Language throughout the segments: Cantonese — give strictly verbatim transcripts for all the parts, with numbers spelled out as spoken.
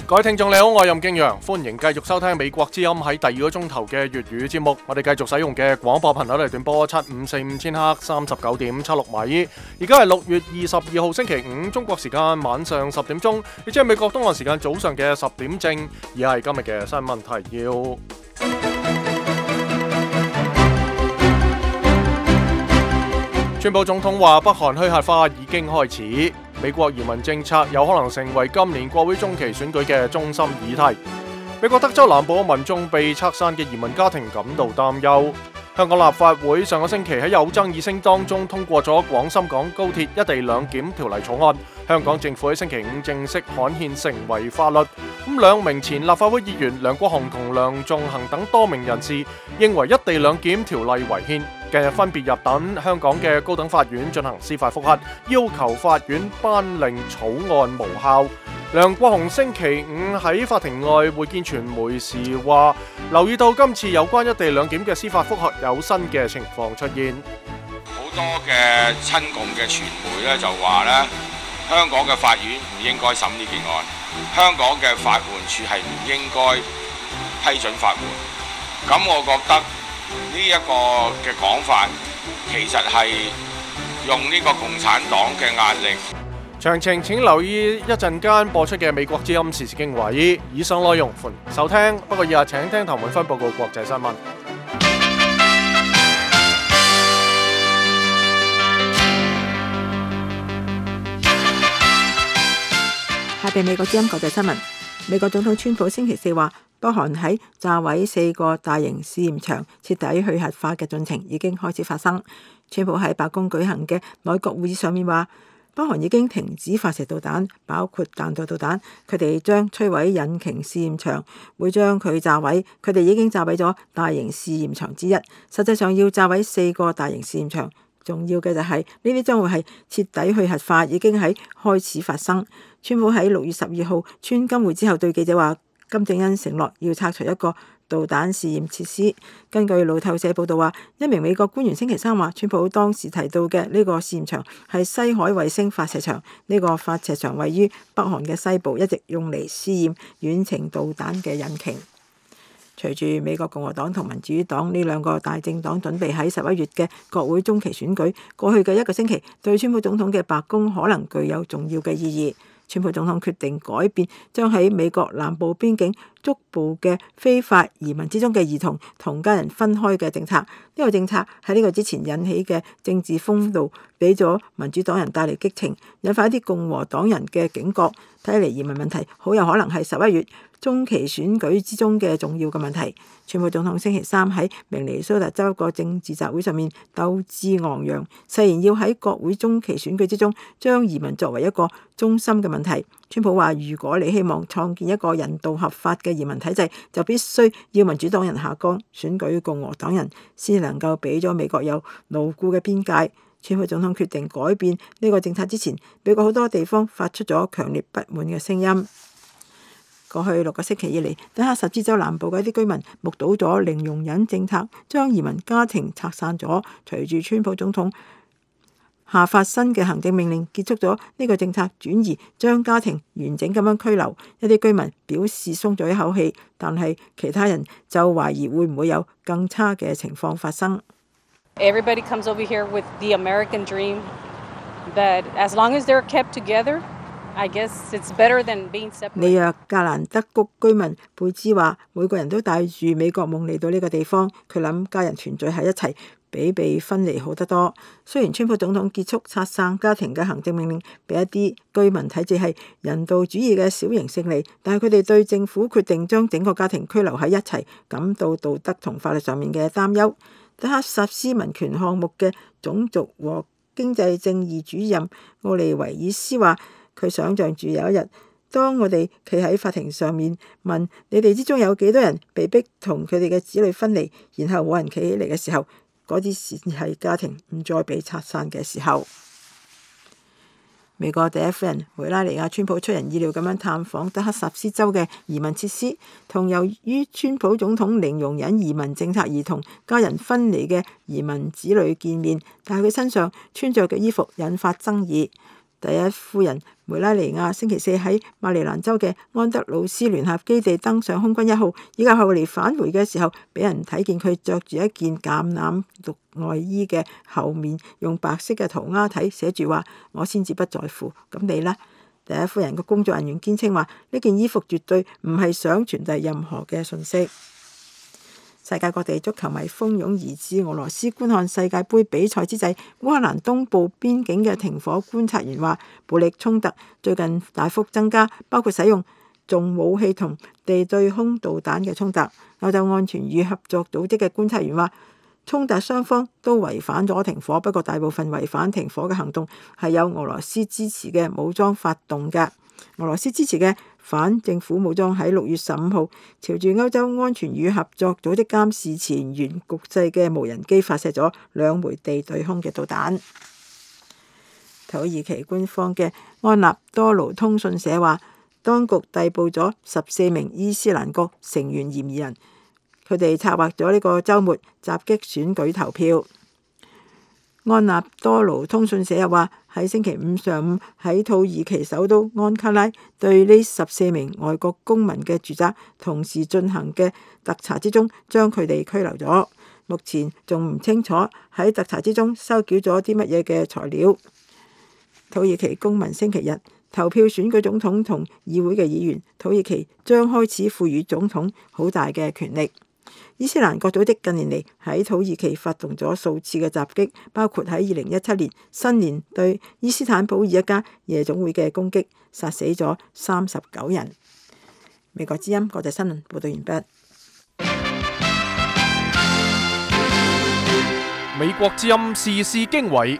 各位聽眾你好，我係任敬陽，歡迎繼續收聽美國之音喺第二個鐘頭嘅粵語節目。我哋繼續使用嘅廣播頻率嚟短波七五四五千赫三十九點七六米。而家係六月二十二號星期五，中國時間晚上十點鐘，亦即係美國東岸時間早上嘅十點正。而係今日嘅新聞提要。川普總統話北韓去核化已經開始。美國移民政策有可能成為今年國會中期選舉嘅中心議題。美國德州南部民眾被拆散嘅移民家庭感到擔憂。香港立法會上個星期喺有爭議聲當中通過咗廣深港高鐵一地兩檢條例草案，香港政府喺星期五正式刊憲成為法律。咁兩名前立法會議員梁國雄同梁頌恆等多名人士認為一地兩檢條例違憲，近日分別入稟香港嘅高等法院進行司法覆核，要求法院頒令草案無效。梁國雄星期五喺法庭外會見傳媒時話，留意到今次有關一地兩檢嘅司法覆核有新嘅情況出現。 好多嘅親共嘅傳媒咧就話咧，香港嘅法院唔應該審呢件案，香港嘅法援處係唔應該批准法援。咁我覺得呢一個嘅講法其實係用呢個共產黨嘅壓力。 詳情請留意一陣間播出嘅美國之音時事經緯，以上內容歡迎收聽。不過以下請聽譚永芬報告國際新聞。 下邊美國之音國際新聞。美國總統川普星期四話，北韓喺炸毀四個大型試驗場、徹底去核化嘅進程已經開始發生。川普喺白宮舉行嘅內閣會議上面話，北韓已經停止發射導彈，包括彈道導彈。佢哋將摧毀引擎試驗場，會將佢炸毀。佢哋已經炸毀咗大型試驗場之一，實際上要炸毀四個大型試驗場。重要嘅就係呢啲將會係徹底去核化，已經喺開始發生。川普喺六月十二號川金會之後對記者話，金正恩承諾要拆除一個導彈試驗設施。根據路透社報道話，一名美國官員星期三話，川普當時提到嘅呢個試驗場係西海衛星發射場，呢個發射場位於北韓嘅西部，一直用嚟試驗遠程導彈嘅引擎。隨住美國共和黨同民主黨呢兩個大政黨準備喺十一月嘅國會中期選舉，過去嘅一個星期對川普總統嘅白宮可能具有重要嘅意義。川普總統決定改變將喺美國南部邊境捉捕嘅非法移民之中嘅兒童同家人分開嘅政策。呢個政策喺呢個之前引起嘅政治風暴，俾咗民主黨人帶嚟激情，引發一啲共和黨人嘅警覺。睇嚟移民問題好有可能係十一月中期選舉之中嘅重要嘅問題。川普總統星期三喺明尼蘇達州一個政治集會上面鬥志昂揚，誓言要喺國會中期選舉之中將移民作為一個中心嘅問題。川普話，如果你希望創建一個人道合法嘅移民體制，就必須要民主黨人下崗，選舉共和黨人，先能夠俾咗美國有牢固嘅邊界。川普總統決定改變呢個政策之前，美國好多地方發出咗強烈不滿嘅聲音。過去六個星期以嚟，德克薩斯州南部嘅一啲居民目睹咗零容忍政策將移民家庭拆散咗。隨住川普總統下發新嘅行政命令，結束咗呢個政策轉移，將家庭完整咁樣拘留。一啲居民表示鬆咗一口氣，但係其他人就懷疑會唔會有更差嘅情況發生。 Everybody comes over here with the American dream that as long as they're kept together, I guess it's better than being separated. 尼約格蘭德谷居民貝茲話，每個人都帶住美國夢嚟到呢個地方，佢諗家人團聚喺一齊比被分離好得多。雖然川普總統結束拆散家庭嘅行政命令，俾一啲居民睇似係人道主義嘅小型勝利，但係佢哋對政府決定將整個家庭拘留喺一齊感到道德同法律上面嘅擔憂。德克薩斯民權項目嘅種族和經濟正義主任奧利維爾斯話，佢想像住有一日，當我哋企喺法庭上面問你哋之中有幾多人被逼同佢哋嘅子女分離，然後冇人企起嚟嘅時候，嗰啲先係家庭唔再被拆散嘅時候。美國第一夫人梅拉尼亞川普出人意料咁樣探訪德克薩斯州嘅移民設施，同由於川普總統零容忍移民政策而同家人分離嘅移民子女見面，但係佢身上穿着嘅衣服引發爭議。 第一夫人梅拉尼亞星期四喺馬里蘭州嘅安德魯斯聯合基地登上空軍一號，以及後嚟返回嘅時候，俾人睇見佢着住一件橄欖綠外衣嘅後面用白色嘅塗鴉體寫住話：我先至不在乎，咁你呢？第一夫人嘅工作人員堅稱話：呢件衣服絕對唔係想傳遞任何嘅信息。世界各地足球迷蜂擁而至俄羅斯觀看世界盃比賽之際，烏克蘭東部邊境嘅停火觀察員話，暴力衝突最近大幅增加，包括使用重武器同地對空導彈嘅衝突。歐洲安全與合作組織嘅觀察員話，衝突雙方都違反咗停火，不過大部分違反停火嘅行動係有俄羅斯支持嘅武裝發動嘅。俄羅斯支持嘅反政府武裝喺六月十五號朝住歐洲安全與合作組織監視前沿局勢嘅無人機發射咗兩枚地對空嘅導彈。土耳其官方嘅安納多盧通訊社話，當局逮捕咗十四名伊斯蘭國成員嫌疑人，佢哋策劃咗呢個週末襲擊選舉投票。安納多盧通訊社又話，喺星期五上午喺土耳其首都安卡拉對呢十四名外國公民嘅住宅同時進行嘅特查之中，將佢哋拘留咗。目前仲唔清楚喺特查之中收繳咗啲乜嘢嘅材料。土耳其公民星期日投票選舉總統同議會嘅議員，土耳其將開始賦予總統好大嘅權力。伊斯蘭國組織近年嚟喺土耳其發動咗數次嘅襲擊，包括喺二零一七年新年對伊斯坦布爾一家夜總會嘅攻擊，殺死咗三十九人。美國之音國際新聞報道完畢。 美國之音時事經緯。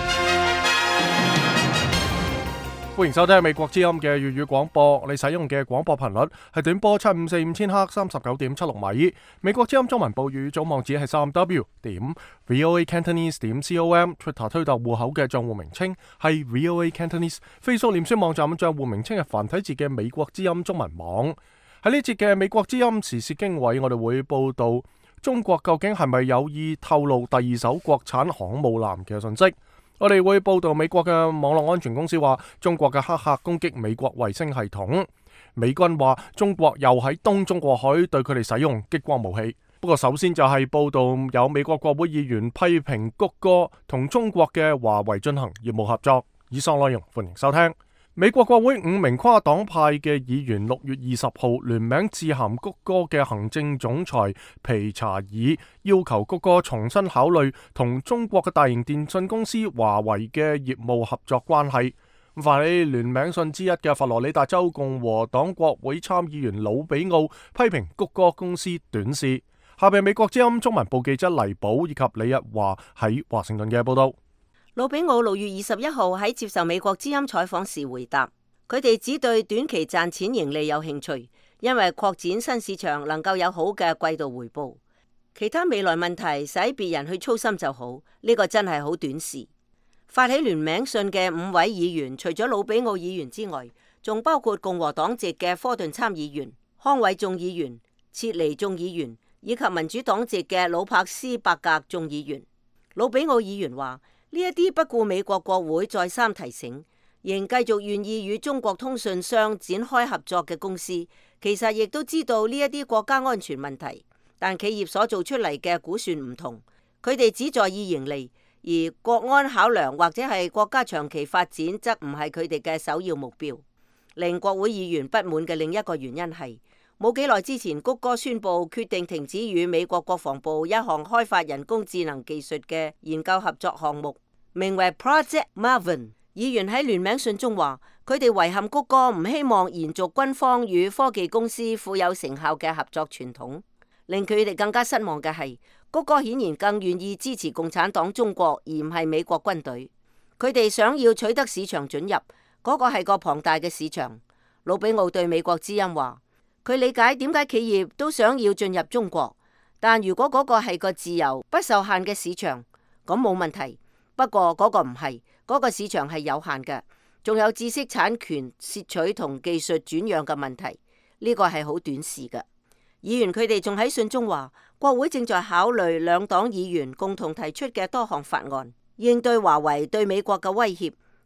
歡迎收聽美國之音嘅粵語廣播，你使用嘅廣播頻率係短波七五四五千赫三十九點七六米。美國之音中文報語總網址係三 w 點 voa cantonese 點 com，Twitter 推特戶口嘅賬戶名稱係 voa cantonese，Facebook 臉書網站嘅賬戶名稱係繁體字嘅美國之音中文網。喺呢節嘅美國之音時事經緯，我哋會報道中國究竟係咪有意透露第二艘國產航母艦嘅信息。我哋會報道美國嘅網絡安全公司話，中國嘅黑客攻擊美國衛星系統。美軍話中國又喺東中國海對佢哋使用激光武器。不過首先就係報道有美國國會議員批評谷歌同中國嘅華為進行業務合作。以上內容歡迎收聽。美國國會五名跨黨派嘅議員六月二十號聯名致函谷歌嘅行政總裁皮查爾，要求谷歌重新考慮同中國嘅大型電信公司華為嘅業務合作關係。發起聯名信之一嘅佛羅里達州共和黨國會參議員魯比奧批評谷歌公司短視。下邊美國之音中文部記者黎寶以及李日華喺華盛頓嘅報道。 魯比奧六月二十一號喺接受美國之音採訪時回答，佢哋只對短期賺錢盈利有興趣，因為擴展新市場能夠有好嘅季度回報。其他未來問題使別人去操心就好，呢個真係好短視。發起聯名信嘅五位議員，除咗魯比奧議員之外，仲包括共和黨籍嘅科頓參議員、康偉眾議員、切尼眾議員以及民主黨籍嘅魯柏斯伯格眾議員。魯比奧議員話，呢一啲不顧美國國會再三提醒，仍繼續願意與中國通訊商展開合作嘅公司，其實亦都知道呢一啲國家安全問題，但企業所做出嚟嘅估算唔同，佢哋只在意盈利，而國安考量或者係國家長期發展則唔係佢哋嘅首要目標。令國會議員不滿嘅另一個原因係，冇幾耐之前，谷歌宣布決定停止與美國國防部一項開發人工智能技術嘅研究合作項目，名為 Project Maven。議員喺聯名信中話，佢哋遺憾谷歌唔希望延續軍方與科技公司富有成效嘅合作傳統。令佢哋更加失望嘅係，谷歌顯然更願意支持共產黨中國，而唔係美國軍隊。佢哋想要取得市場准入，嗰個係個龐大嘅市場。魯比奧對美國之音話，佢理解點解企業都想要進入中國，但如果嗰個係個自由不受限嘅市場，咁冇問題。不過嗰個唔係，嗰個市場係有限嘅，仲有知識產權竊取同技術轉讓嘅問題，呢個係好短視嘅。議員佢哋仲喺信中話，國會正在考慮兩黨議員共同提出嘅多項法案，應對華為對美國嘅威脅，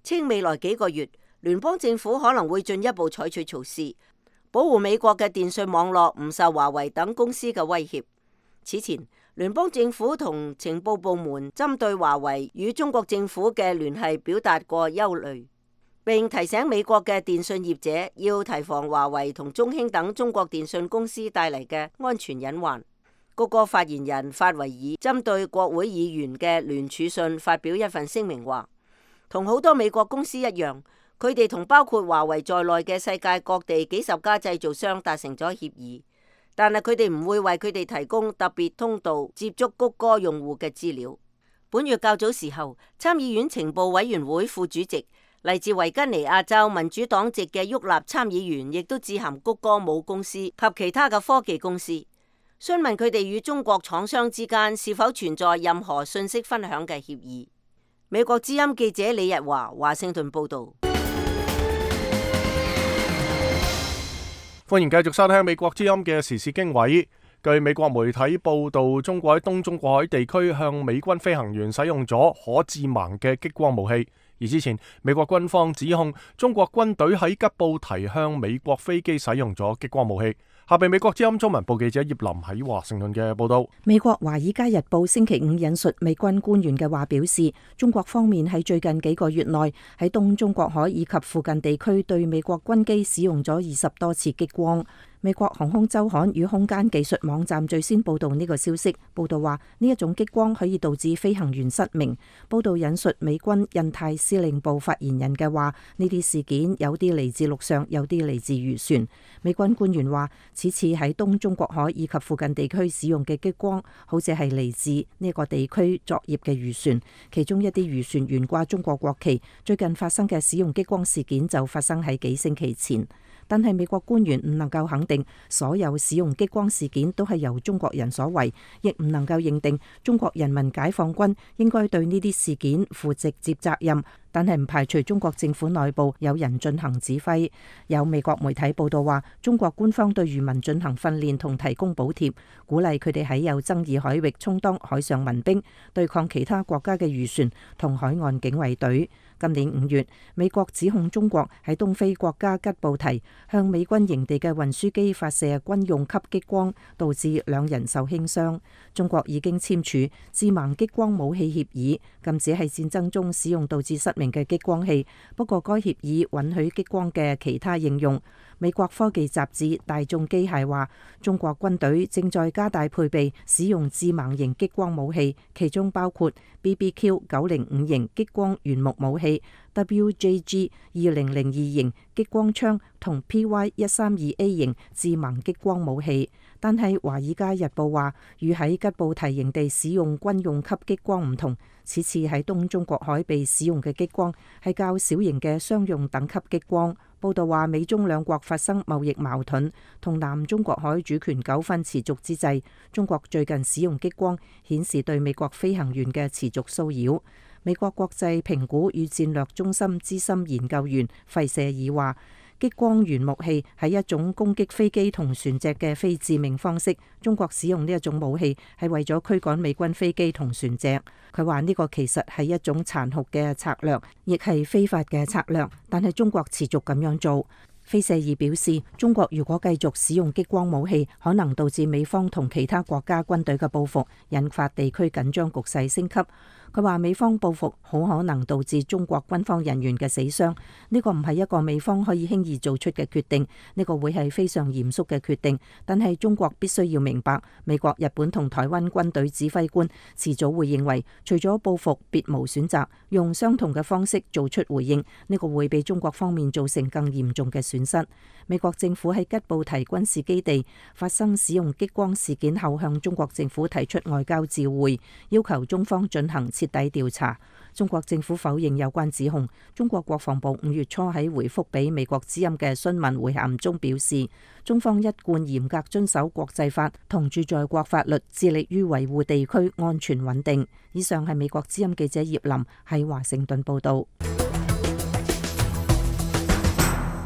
稱未來幾個月，聯邦政府可能會進一步採取措施，保護美國嘅電信網絡唔受華為等公司嘅威脅。此前，聯邦政府同情報部門針對華為與中國政府嘅聯繫表達過憂慮，並提醒美國嘅電信業者要提防華為同中興等中國電信公司帶嚟嘅安全隱患。谷歌發言人法維爾針對國會議員嘅聯署信發表一份聲明話，同好多美國公司一樣，佢哋同包括華為在內嘅世界各地幾十家製造商達成咗協議，但係佢哋唔會為佢哋提供特別通道接觸谷歌用戶嘅資料。本月較早時候，參議院情報委員會副主席嚟自維吉尼亞州民主黨籍嘅沃納參議員亦都致函谷歌母公司及其他嘅科技公司，詢問佢哋與中國廠商之間是否存在任何信息分享嘅協議。美國之音記者李日華華盛頓報道。 歡迎繼續收聽美國之音嘅時事經緯。據美國媒體報道，中國喺東中國海地區向美軍飛行員使用咗可致盲嘅激光武器。而之前，美國軍方指控中國軍隊喺吉布提向美國飛機使用咗激光武器。下邊美國之音中文部記者葉林喺華盛頓嘅報道。 美國華爾街日報星期五引述美軍官員嘅話表示，中國方面喺最近幾個月內喺東中國海以及附近地區對美國軍機使用咗二十多次激光。美國航空週刊與空間技術網站最先報道呢個消息，報道話呢一種激光可以導致飛行員失明。報道引述美軍印太司令部發言人嘅話，呢啲事件有啲嚟自陸上，有啲嚟自漁船。美軍官員話，此次喺東中國海以及附近地區使用嘅激光，好似係嚟自呢個地區作業嘅漁船，其中一啲漁船懸掛中國國旗。最近發生嘅使用激光事件就發生喺幾星期前。但係美國官員唔能夠肯定所有使用激光事件都係由中國人所為，亦唔能夠認定中國人民解放軍應該對呢啲事件負直接責任。但係唔排除中國政府內部有人進行指揮。有美國媒體報道話，中國官方對漁民進行訓練同提供補貼，鼓勵佢哋喺有爭議海域充當海上民兵，對抗其他國家嘅漁船同海岸警衛隊。今年五月，美國指控中國喺東非國家吉布提向美軍營地嘅運輸機發射軍用級激光，導致兩人受輕傷。中國已經簽署致盲激光武器協議，禁止喺戰爭中使用導致失明嘅激光器。不過該協議允許激光嘅其他應用。美國科技雜誌大眾機械話，中國軍隊正在加大配備使用致盲型激光武器，其中包括 B B Q 九零五型激光原木武器、W J G 二零零二型激光槍同 P Y 一三二 A 型致盲激光武器。但係《華爾街日報》話，與喺吉布提營地使用軍用級激光唔同，此次喺東中國海被使用嘅激光係較小型嘅商用等級激光。報道話，美中兩國發生貿易矛盾同南中國海主權糾紛持續之際，中國最近使用激光顯示對美國飛行員嘅持續騷擾。美國國際評估與戰略中心資深研究員費舍爾話，激光原木器係一種攻擊飛機同船隻嘅非致命方式。中國使用呢一種武器係為咗驅趕美軍飛機同船隻。佢話呢個其實係一種殘酷嘅策略，亦係非法嘅策略，但係中國持續咁樣做。菲舍爾表示，中國如果繼續使用激光武器，可能導致美方同其他國家軍隊嘅報復，引發地區緊張局勢升級。佢話美方報復好可能導致中國軍方人員嘅死傷，呢個唔係一個美方可以輕易做出嘅決定，呢個會係非常嚴肅嘅決定。但係中國必須要明白，美國、日本同台灣軍隊指揮官遲早會認為，除咗報復，別無選擇，用相同嘅方式做出回應，呢個會俾中國方面造成更嚴重嘅損失。美國政府喺吉布提軍事基地發生使用激光事件後，向中國政府提出外交照會，要求中方進行徹底調查。中國政府否認有關指控。中國國防部五月初喺回覆俾美國之音嘅詢問回函中表示，中方一貫嚴格遵守國際法同駐在國法律，致力於維護地區安全穩定。以上係美國之音記者葉林喺華盛頓報道。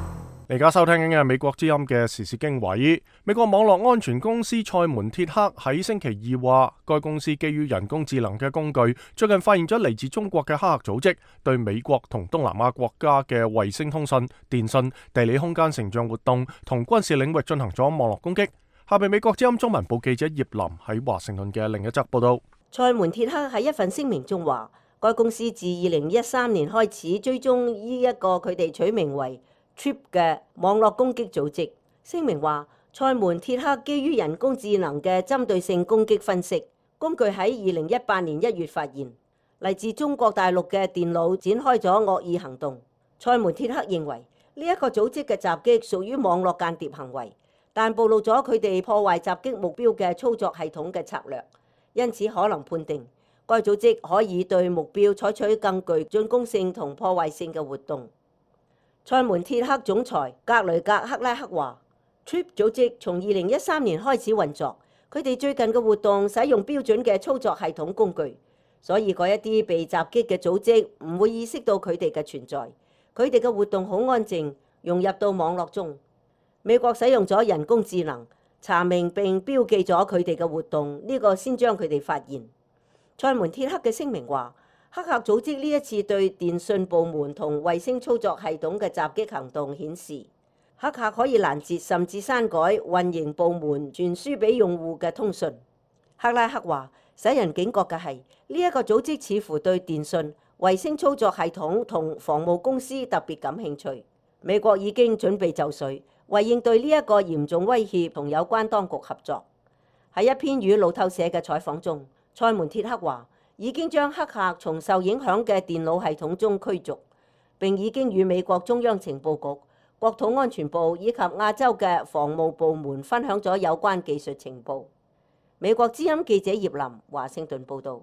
而家收聽緊嘅係美國之音嘅時事經緯。美國網絡安全公司賽門鐵克喺星期二話，該公司基於人工智能嘅工具，最近發現咗嚟自中國嘅黑客組織對美國同東南亞國家嘅衛星通訊、電信、地理空間成像活動同軍事領域進行咗網絡攻擊。下邊美國之音中文部記者葉林喺華盛頓嘅另一則報道。 賽門鐵克喺一份聲明中話，該公司自二零一三年開始追蹤呢一個佢哋取名為Trip 嘅網絡攻擊組織。聲明話，賽門鐵克基於人工智能嘅針對性攻擊分析工具喺二零一八年一月發現，嚟自中國大陸嘅電腦展開咗惡意行動。賽門鐵克認為呢一個組織嘅襲擊屬於網絡間諜行為，但暴露咗佢哋破壞襲擊目標嘅操作系統嘅策略，因此可能判定該組織可以對目標採取更具進攻性同破壞性嘅活動。賽門鐵克總裁格雷格克拉克話 Trip 組織從二零一三年開始運作，佢哋最近嘅活動使用標準嘅操作系統工具，所以嗰一啲被襲擊嘅組織唔會意識到佢哋嘅存在。佢哋嘅活動好安靜，融入到網絡中。美國使用咗人工智能查明並標記咗佢哋嘅活動，呢個先將佢哋發現。賽門鐵克嘅聲明話，黑客組織呢一次對電信部門同衛星操作系統嘅襲擊行動顯示，黑客可以攔截甚至刪改運營部門傳輸俾用戶嘅通訊。克拉克話，使人警覺嘅係呢一個組織似乎對電信、衛星操作系統同防務公司特別感興趣。美國已經準備就緒，為應對呢一個嚴重威脅同有關當局合作。喺一篇與路透社嘅採訪中，賽門鐵克話已經將黑客從受影響嘅電腦系統中驅逐，並已經與美國中央情報局、國土安全部以及亞洲嘅防務部門分享咗有關技術情報。美國之音記者葉林華盛頓報導。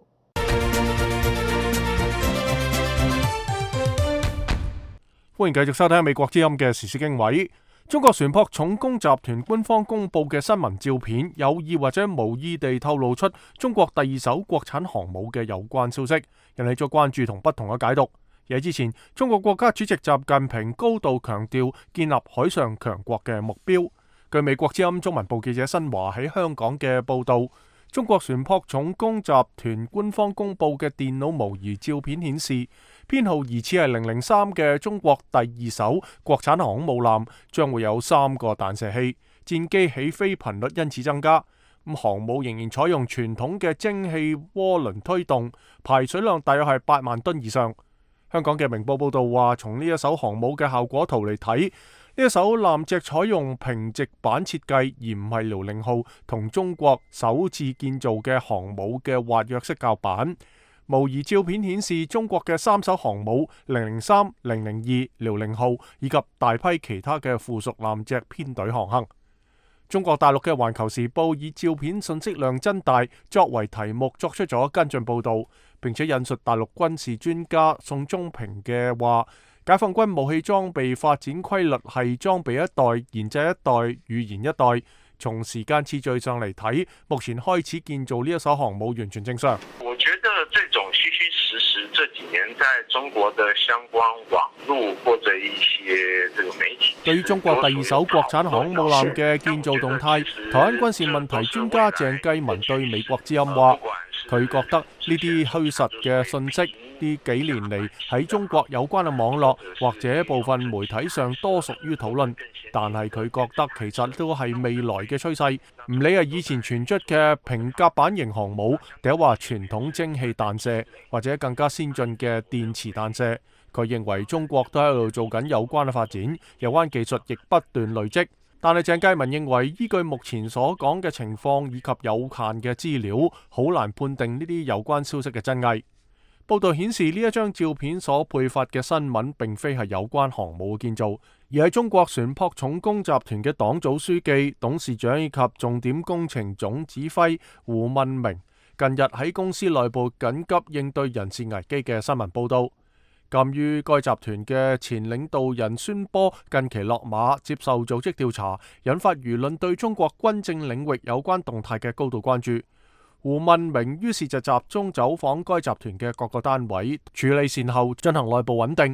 歡迎繼續收聽美國之音嘅時事經緯。中國船舶重工集團官方公佈嘅新聞照片，有意或者無意地透露出中國第二艘國產航母嘅有關消息，引起咗關注同不同嘅解讀。而喺之前，中國國家主席習近平高度強調建立海上強國嘅目標。據美國之音中文部記者新華喺香港嘅報導，中國船舶重工集團官方公佈嘅電腦模擬照片顯示，編號疑似係零零三嘅中國第二艘國產航空母艦將會有三個彈射器，戰機起飛頻率因此增加。咁航母仍然採用傳統嘅蒸汽渦輪推動，排水量大約係八萬噸以上。香港嘅明報報導話，從呢一艘航母嘅效果圖嚟睇，呢一艘艦隻採用平直板設計，而唔係遼寧號同中國首次建造嘅航母嘅滑躍式甲板。模擬照片顯示，中國嘅三艘航母零零三、零零二、遼寧號以及大批其他嘅附屬艦隻編隊航行。中國大陸嘅《環球時報》以照片信息量真大作為題目，作出咗跟進報導，並且引述大陸軍事專家宋忠平嘅話：解放軍武器裝備發展規律係裝備一代、研製一代、預研一代。從時間次序上嚟睇，目前開始建造呢一艘航母完全正常。 我覺得這種虛虛實實，這幾年在中國的相關網絡或者一些這個媒體， 對於中國第二艘國產航空母艦嘅建造動態，台灣軍事問題專家鄭繼文對美國之音話，佢覺得呢啲虛實嘅信息，呢幾年嚟喺中國有關嘅網絡或者部分媒體上多屬於討論，但係佢覺得其實都係未來嘅趨勢。唔理係以前傳出嘅平甲板型航母，定係話傳統蒸汽彈射，或者更加先進嘅電磁彈射，佢認為中國都喺度做緊有關嘅發展，有關技術亦不斷累積。但係鄭繼文認為，依據目前所講嘅情況以及有限嘅資料，好難判定呢啲有關消息嘅真偽。報道顯示，呢一張照片所配發嘅新聞並非係有關航母嘅建造，而係中國船舶重工集團嘅黨組書記、董事長以及重點工程總指揮胡問明近日喺公司內部緊急應對人事危機嘅新聞報道。鑒於該集團嘅前領導人孫波近期落馬接受組織調查，引發輿論對中國軍政領域有關動態嘅高度關注。胡問明於是就集中走訪該集團嘅各個單位，處理善後，進行內部穩定。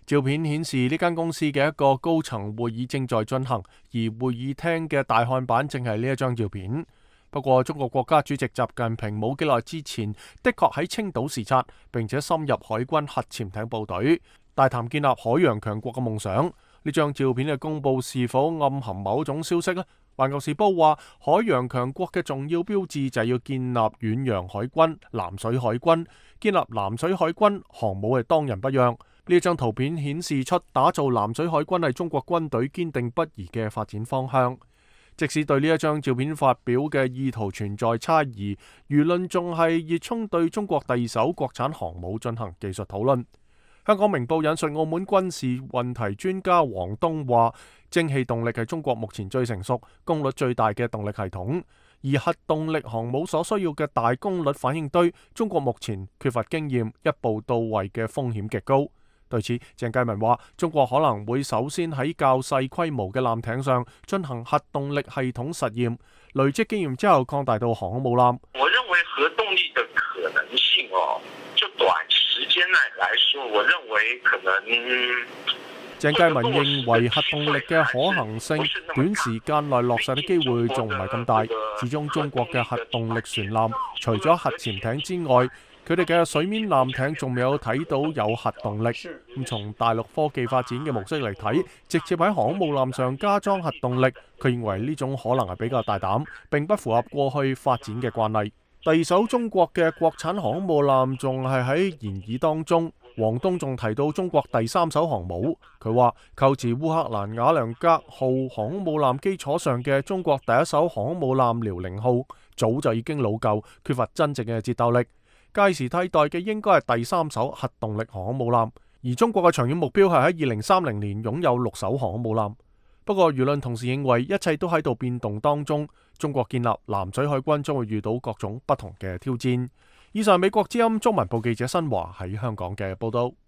照片顯示呢間公司嘅一個高層會議正在進行，而會議廳嘅大看板正係呢一張照片。不過，中國國家主席習近平冇幾耐之前的確喺青島視察，並且深入海軍核潛艇部隊，大談建立海洋強國嘅夢想。呢張照片嘅公佈是否暗含某種消息呢？環球時報話，海洋強國嘅重要標誌就係要建立遠洋海軍、藍水海軍。建立藍水海軍航母係當仁不讓。呢張圖片顯示出打造藍水海軍係中國軍隊堅定不移嘅發展方向。即使對呢一張照片發表嘅意圖存在差異，輿論仲係熱衷對中國第二艘國產航母進行技術討論。香港明報引述澳門軍事問題專家黃東話，蒸汽動力係中國目前最成熟、功率最大嘅動力系統，而核動力航母所需要嘅大功率反應堆，中國目前缺乏經驗，一步到位嘅風險極高。對此，鄭介民話：中國可能會首先喺較細規模嘅艦艇上進行核動力系統實驗，累積經驗之後擴大到航空母艦。 我認為核動力的可能性哦，就短時間內來說，我認為可能。 鄭介民認為核動力嘅可行性短時間內落實嘅機會仲唔係咁大，始終中國嘅核動力船艦除咗核潛艇之外，佢哋嘅水面艦艇仲未有睇到有核動力。咁從大陸科技發展嘅模式嚟睇，直接喺航空母艦上加裝核動力，佢認為呢種可能係比較大膽，並不符合過去發展嘅慣例。第二艘中國嘅國產航空母艦仲係喺研議當中。黃東仲提到中國第三艘航母，佢話構自烏克蘭瓦良格號航空母艦基礎上嘅中國第一艘航空母艦遼寧號早就已經老舊，缺乏真正嘅戰鬥力。屆時替代嘅應該係第三艘核動力航空母艦，而中國嘅長遠目標係喺二零三零年擁有六艘航空母艦。不過輿論同時認為一切都喺度變動當中，中國建立藍水海軍將會遇到各種不同嘅挑戰。以上美國之音中文部記者新華喺香港嘅報道。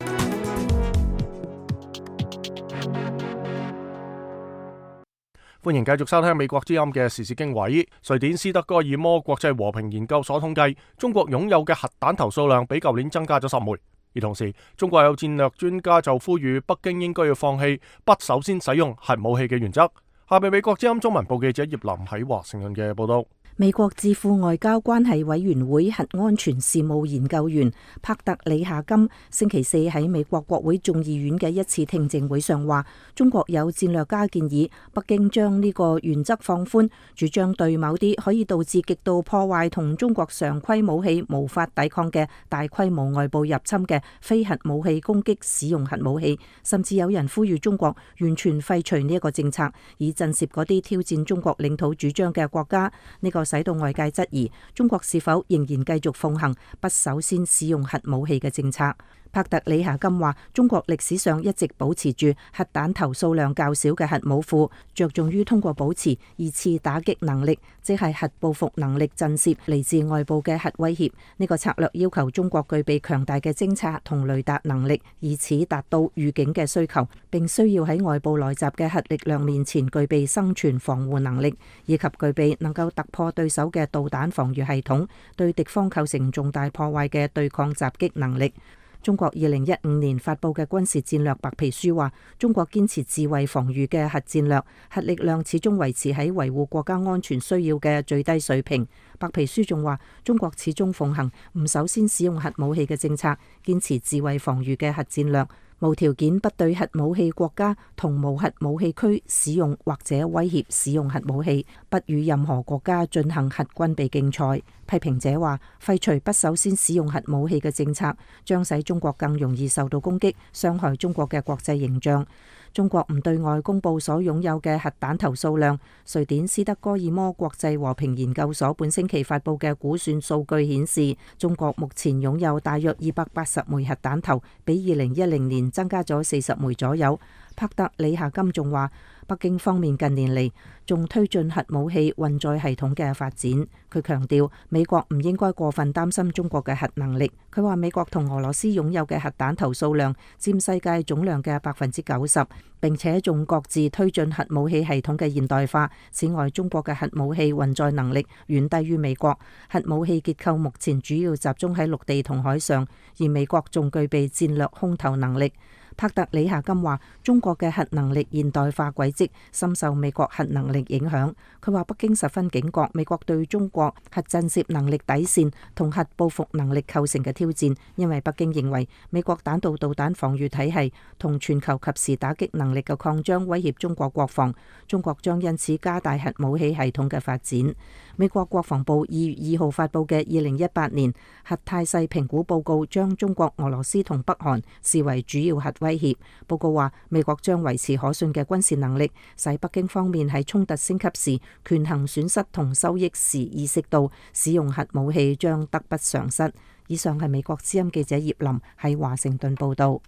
歡迎繼續收聽美國之音嘅時事經緯。瑞典斯德哥爾摩國際和平研究所統計，中國擁有嘅核彈頭數量比舊年增加咗十枚。而同時，中國有戰略專家就呼籲北京應該要放棄不首先使用核武器嘅原則。下面美國之音中文部記者葉林喺華盛頓嘅報道。 美國智庫外交關係委員會核安全事務研究員帕特里夏金星期四喺美國國會眾議院嘅一次聽證會上話，中國有戰略家建議北京將呢個原則放寬，主張對某啲可以導致極度破壞同中國常規武器無法抵抗嘅大規模外部入侵嘅非核武器攻擊使用核武器，甚至有人呼籲中國完全廢除呢一個政策，以震懾嗰啲挑戰中國領土主張嘅國家。呢個使到外界質疑中國是否仍然繼續奉行不首先使用核武器嘅政策。帕特里夏金話，中國歷史上一直保持住核彈頭數量較少嘅核武庫，着重於通過保持二次打擊能力，即係核報復能力，震懾嚟自外部嘅核威脅。呢個策略要求中國具備強大嘅偵察同雷達能力，以此達到預警嘅需求，並需要喺外部來襲嘅核力量面前具備生存防護能力，以及具備能夠突破對手嘅導彈防禦系統，對敵方構成重大破壞嘅對抗襲擊能力。中國二零一五年發佈嘅軍事戰略白皮書話，中國堅持自衛防禦嘅核戰略，核力量始終維持喺維護國家安全需要嘅最低水平。白皮書仲話，中國始終奉行唔首先使用核武器嘅政策，堅持自衛防禦嘅核戰略，無條件不對核武器國家同無核武器區使用或者威脅使用核武器，不與任何國家進行核軍備競賽。批評者話，廢除不首先使用核武器嘅政策，將使中國更容易受到攻擊，傷害中國嘅國際形象。中國唔對外公布所擁有嘅核彈頭數量。瑞典斯德哥爾摩國際和平研究所本星期發佈嘅估算數據顯示，中國目前擁有大約二百八十枚核彈頭，比二零一零年增加咗四十枚左右。帕特里夏金仲話，北京方面近年嚟仲推進核武器運載系統嘅發展。佢強調，美國唔應該過分擔心中國嘅核能力。佢話，美國同俄羅斯擁有嘅核彈頭數量佔世界總量嘅百分之九十，並且仲各自推進核武器系統嘅現代化。此外，中國嘅核武器運載能力遠低於美國，核武器結構目前主要集中喺陸地同海上，而美國仲具備戰略空投能力。 帕特里夏金話：中國嘅核能力現代化軌跡深受美國核能力影響。佢話北京十分警覺美國對中國核震懾能力底線同核報復能力構成嘅挑戰，因為北京認為美國彈道導彈防禦體系同全球及時打擊能力嘅擴張威脅中國國防，中國將因此加大核武器系統嘅發展。美國國防部二月二號發布嘅二零一八年核態勢評估報告將中國、俄羅斯同北韓視為主要核威脅。報告話，美國將維持可信嘅軍事能力，使北京方面喺衝突升級時權衡損失同收益時意識到使用核武器將得不償失。以上係美國之音記者葉林喺華盛頓報道。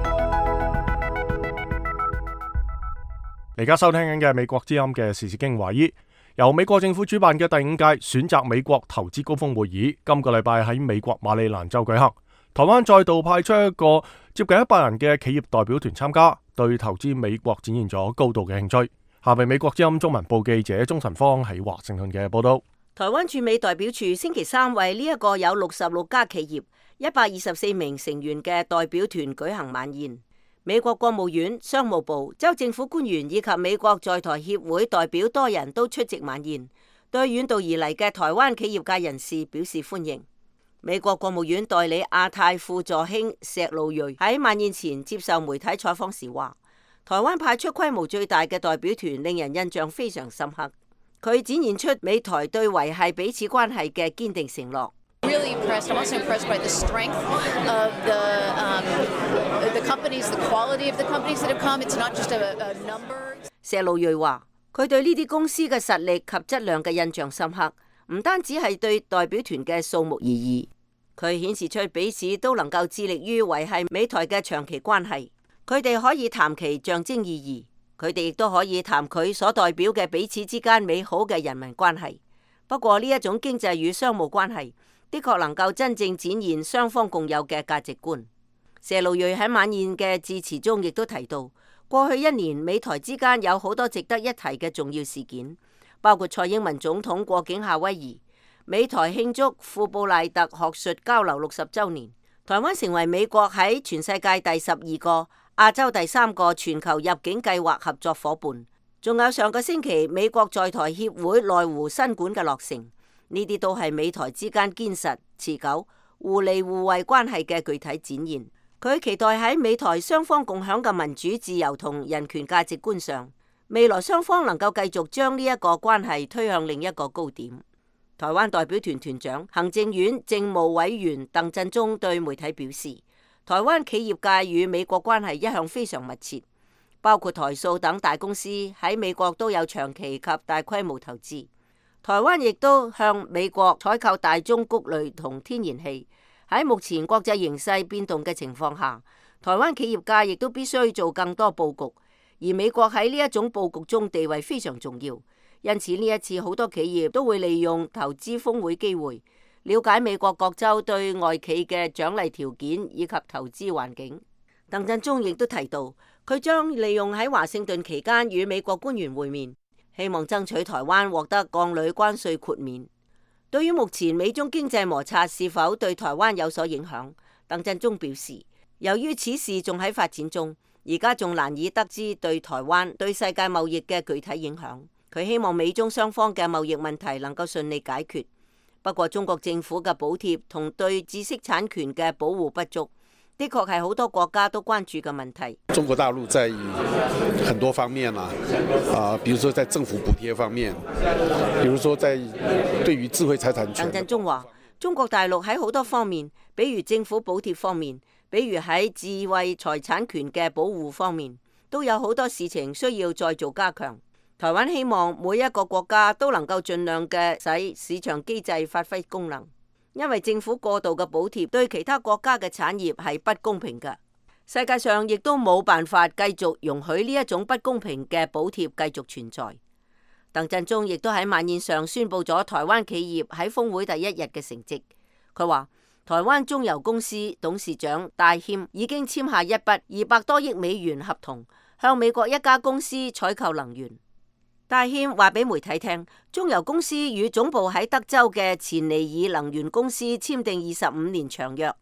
而家收聽緊嘅美國之音嘅時事經華爾，由美國政府主辦嘅第五屆選擇美國投資高峰會議，今個禮拜喺美國馬里蘭州舉行。台灣再度派出一個接近一百人嘅企業代表團參加，對投資美國展現咗高度嘅興趣。下面美國之音中文部記者鍾晨芳喺華盛頓嘅報道。 台灣駐美代表處星期三為呢一個有六十六家企業、一百二十四名成員嘅代表團舉行晚宴。美國國務院、商務部、州政府官員以及美國在台協會代表多人都出席晚宴，對遠道而嚟嘅台灣企業界人士表示歡迎。美國國務院代理亞太副助卿石路瑞喺晚宴前接受媒體採訪時話：台灣派出規模最大嘅代表團，令人印象非常深刻。佢展現出美台對維繫彼此關係嘅堅定承諾。 Really impressed. I'm also impressed by the strength of the um, the companies, the quality of the companies that have come. It's not just a, a number. 石路瑞話：佢對呢啲公司嘅實力及質量嘅印象深刻，唔單止係對代表團嘅數目而已。佢顯示出彼此都能夠致力於維繫美台嘅長期關係。佢哋可以談其象徵意義，佢哋亦都可以談佢所代表嘅彼此之間美好嘅人民關係。不過呢一種經濟與商務關係，的確能夠真正展現雙方共有嘅價值觀。謝路瑞喺晚宴嘅致辭中亦都提到，過去一年美台之間有好多值得一提嘅重要事件，包括蔡英文總統過境夏威夷，美台慶祝富布賴特學術交流六十週年，台灣成為美國喺全世界第十二個、亞洲第三個全球入境計劃合作夥伴，仲有上個星期美國在台協會內湖新館嘅落成。呢啲都係美台之間堅實、持久、互利互惠關係嘅具體展現。佢期待喺美台雙方共享嘅民主、自由同人權價值觀上，未來雙方能夠繼續將呢一個關係推向另一個高點。台灣代表團團長、行政院政務委員鄧振中對媒體表示，台灣企業界與美國關係一向非常密切，包括台塑等大公司喺美國都有長期及大規模投資。台灣亦都向美國採購大宗穀類同天然氣。喺目前國際形勢變動嘅情況下，台灣企業界亦都必須做更多佈局，而美國喺呢一種佈局中地位非常重要。因此呢一次好多企業都會利用投資峰會機會，了解美國各州對外企嘅獎勵條件以及投資環境。鄧振中亦都提到，佢將利用喺華盛頓期間與美國官員會面，希望爭取台灣獲得鋼鋁關稅豁免。對於目前美中經濟摩擦是否對台灣有所影響，鄧振中表示，由於此事仲喺發展中，而家仲難以得知對台灣對世界貿易嘅具體影響。佢希望美中雙方嘅貿易問題能夠順利解決。不過中國政府嘅補貼同對知識產權嘅保護不足，的確係好多國家都關注嘅問題。 中國大陸在很多方面啊，啊，比如說在政府補貼方面，比如說在對於智慧財產權。 鄧振中話：中國大陸喺好多方面，比如政府補貼方面，比如喺智慧財產權嘅保護方面，都有好多事情需要再做加強。台灣希望每一個國家都能夠盡量嘅使市場機制發揮功能，因為政府過度嘅補貼對其他國家嘅產業係不公平嘅。世界上亦都冇辦法繼續容許呢一種不公平嘅補貼繼續存在。鄧振中亦都喺晚宴上宣布咗台灣企業喺峰會第一日嘅成績。佢話台灣中油公司董事長戴謙已經簽下一筆二百多億美元合同，向美國一家公司採購能源。戴謙話俾媒體聽，中油公司與總部喺德州嘅錢尼爾能源公司簽訂二十五年長約，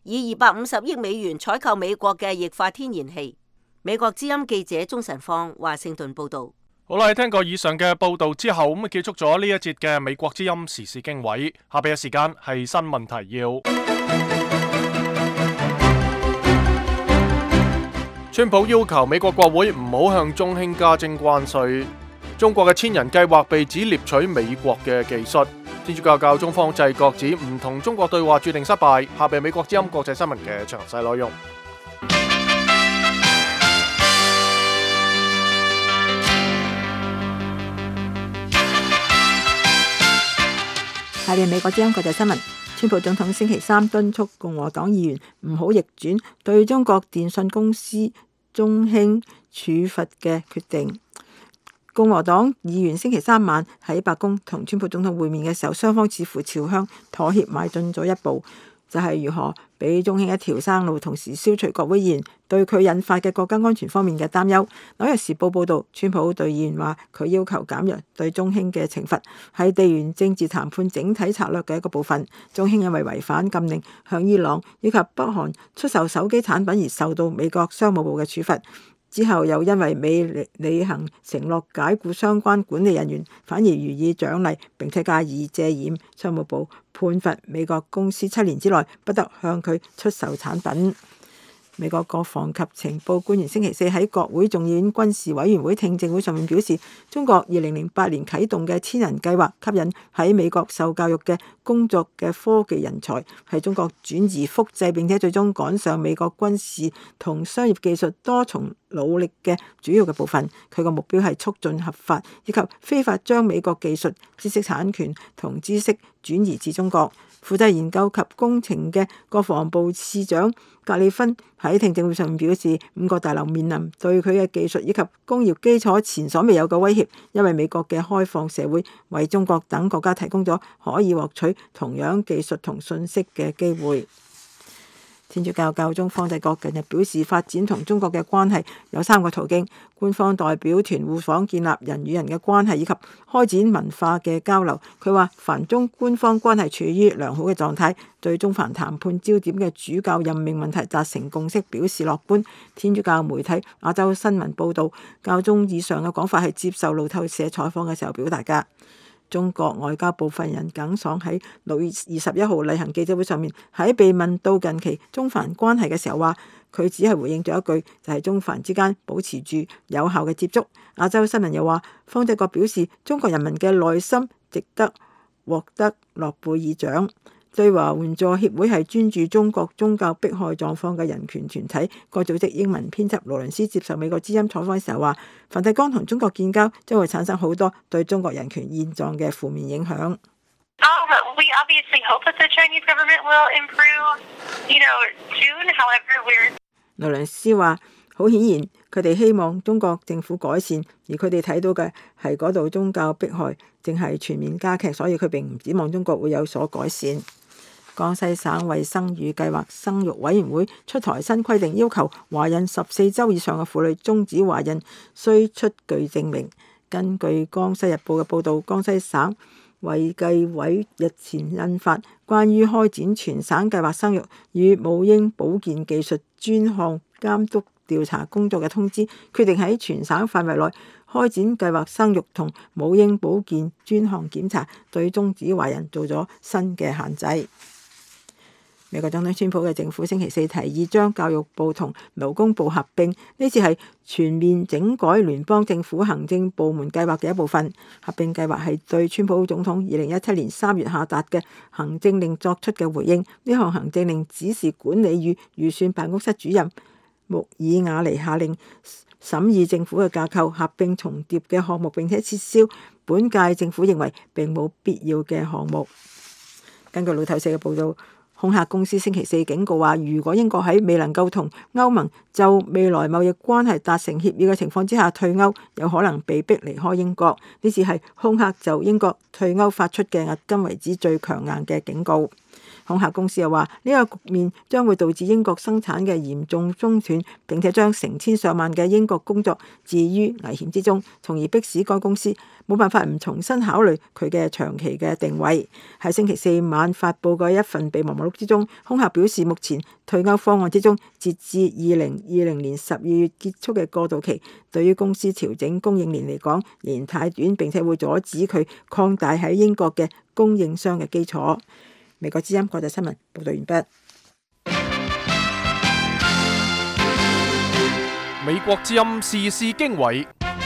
以二百五十億美元採購美國嘅液化天然氣。美國之音記者鍾晨放華盛頓報道。 好啦，聽過以上嘅報道之後，咁啊結束咗呢一節嘅美國之音時事經緯。下邊嘅時間係新聞提要。川普要求美國國會唔好向中興加徵關稅。中國嘅千人計劃被指獵取美國嘅技術。天主教教宗方濟各指唔同中國對話注定失敗。下邊美國之音國際新聞嘅詳細內容。 下邊美國之音國際新聞。川普總統星期三敦促共和黨議員唔好逆轉對中國電信公司中興處罰嘅決定。共和黨議員星期三晚喺白宮同川普總統會面嘅時候，雙方似乎朝向妥協邁進咗一步，就係、是、如何俾中興一條生路，同時消除國會議員對佢引發嘅國家安全方面嘅擔憂。紐約時報報導，川普對議員話佢要求減弱對中興嘅懲罰，係地緣政治談判整體策略嘅一個部分。中興因為違反禁令向伊朗以及北韓出售手機產品而受到美國商務部嘅處罰。之後又因為未履行承諾解僱相關管理人員，反而予以獎勵並且加以遮掩。商務部判罰美國公司七年之內不得向佢出售產品。美國國防及情報官員星期四喺國會眾議院軍事委員會聽證會上面表示，中國二零零八年啟動嘅千人計劃吸引喺美國受教育嘅工作嘅科技人才，係中國轉移複製並且最終趕上美國軍事同商業技術多重努力嘅主要嘅部分。佢個目標係促進合法以及非法將美國技術、知識產權同知識轉移至中國。負責研究及工程嘅國防部次長格里芬喺聽證會上面表示，五角大樓面臨對佢嘅技術以及工業基礎前所未有嘅威脅，因為美國嘅開放社會為中國等國家提供咗可以獲取同樣技術同信息嘅機會。天主教教宗方濟各近日表示，發展同中國嘅關係有三個途徑：官方代表團互訪建立人與人嘅關係，以及開展文化嘅交流。佢話，梵中官方關係處於良好嘅狀態，對中梵談判焦點嘅主教任命問題達成共識表示樂觀。天主教媒體亞洲新聞報導，教宗以上嘅講法係接受路透社採訪嘅時候表達㗎。中國外交部發言人耿爽喺六月二十一號例行記者會上面，喺被問到近期中梵關係嘅時候話，佢只係回應咗一句，就係、是、中梵之間保持住有效嘅接觸。亞洲新聞又話，方濟各表示，中國人民嘅內心值得獲得諾貝爾獎。對華援助協會係專注中國宗教迫害狀況嘅人權團體，該組織英文編輯羅倫斯接受美國之音採訪嘅時候話，梵蒂岡同中國建交將會產生好多對中國人權現狀嘅負面影響。 Um, we obviously hope that the Chinese government will improve, you know, soon. However, we're 羅倫斯話，好顯然佢哋希望中國政府改善，而佢哋睇到嘅係嗰度宗教迫害正係全面加劇，所以佢並唔指望中國會有所改善。江西省衛生與計劃生育委員會出台新規定，要求懷孕十四週以上嘅婦女終止懷孕需出具證明。根據《江西日報》嘅報導，江西省衛計委日前印發關於開展全省計劃生育與母嬰保健技術專項監督調查工作嘅通知，決定喺全省範圍內開展計劃生育同母嬰保健專項檢查，對終止懷孕做咗新嘅限制。美國總統川普嘅政府星期四提議將教育部同勞工部合併，呢次係全面整改聯邦政府行政部門計劃嘅一部分。合併計劃係對川普總統二零一七年三月下達嘅行政令作出嘅回應。呢項行政令指示管理與預算辦公室主任穆爾瓦尼下令審議政府嘅架構，合併重疊嘅項目，並且撤銷本屆政府認為並冇必要嘅項目。根據路透社嘅報導，空客公司星期四警告話，如果英國喺未能夠同歐盟就未來貿易關係達成協議嘅情況之下退歐，有可能被逼離開英國。呢次係空客就英國退歐發出嘅迄今為止最強硬嘅警告。 恐嚇公司又話呢個局面將會導致英國生產嘅嚴重中斷，並且將成千上萬嘅英國工作置於危險之中，從而迫使該公司冇辦法唔重新考慮佢嘅長期嘅定位。喺星期四晚發布嘅一份備忘錄之中，恐嚇表示目前退歐方案之中，截至二零二零年十二月結束嘅過渡期，對於公司調整供應鏈嚟講仍然太短，並且會阻止佢擴大喺英國嘅供應商嘅基礎。美國之音國際新聞報道完畢。 美國之音時事經緯。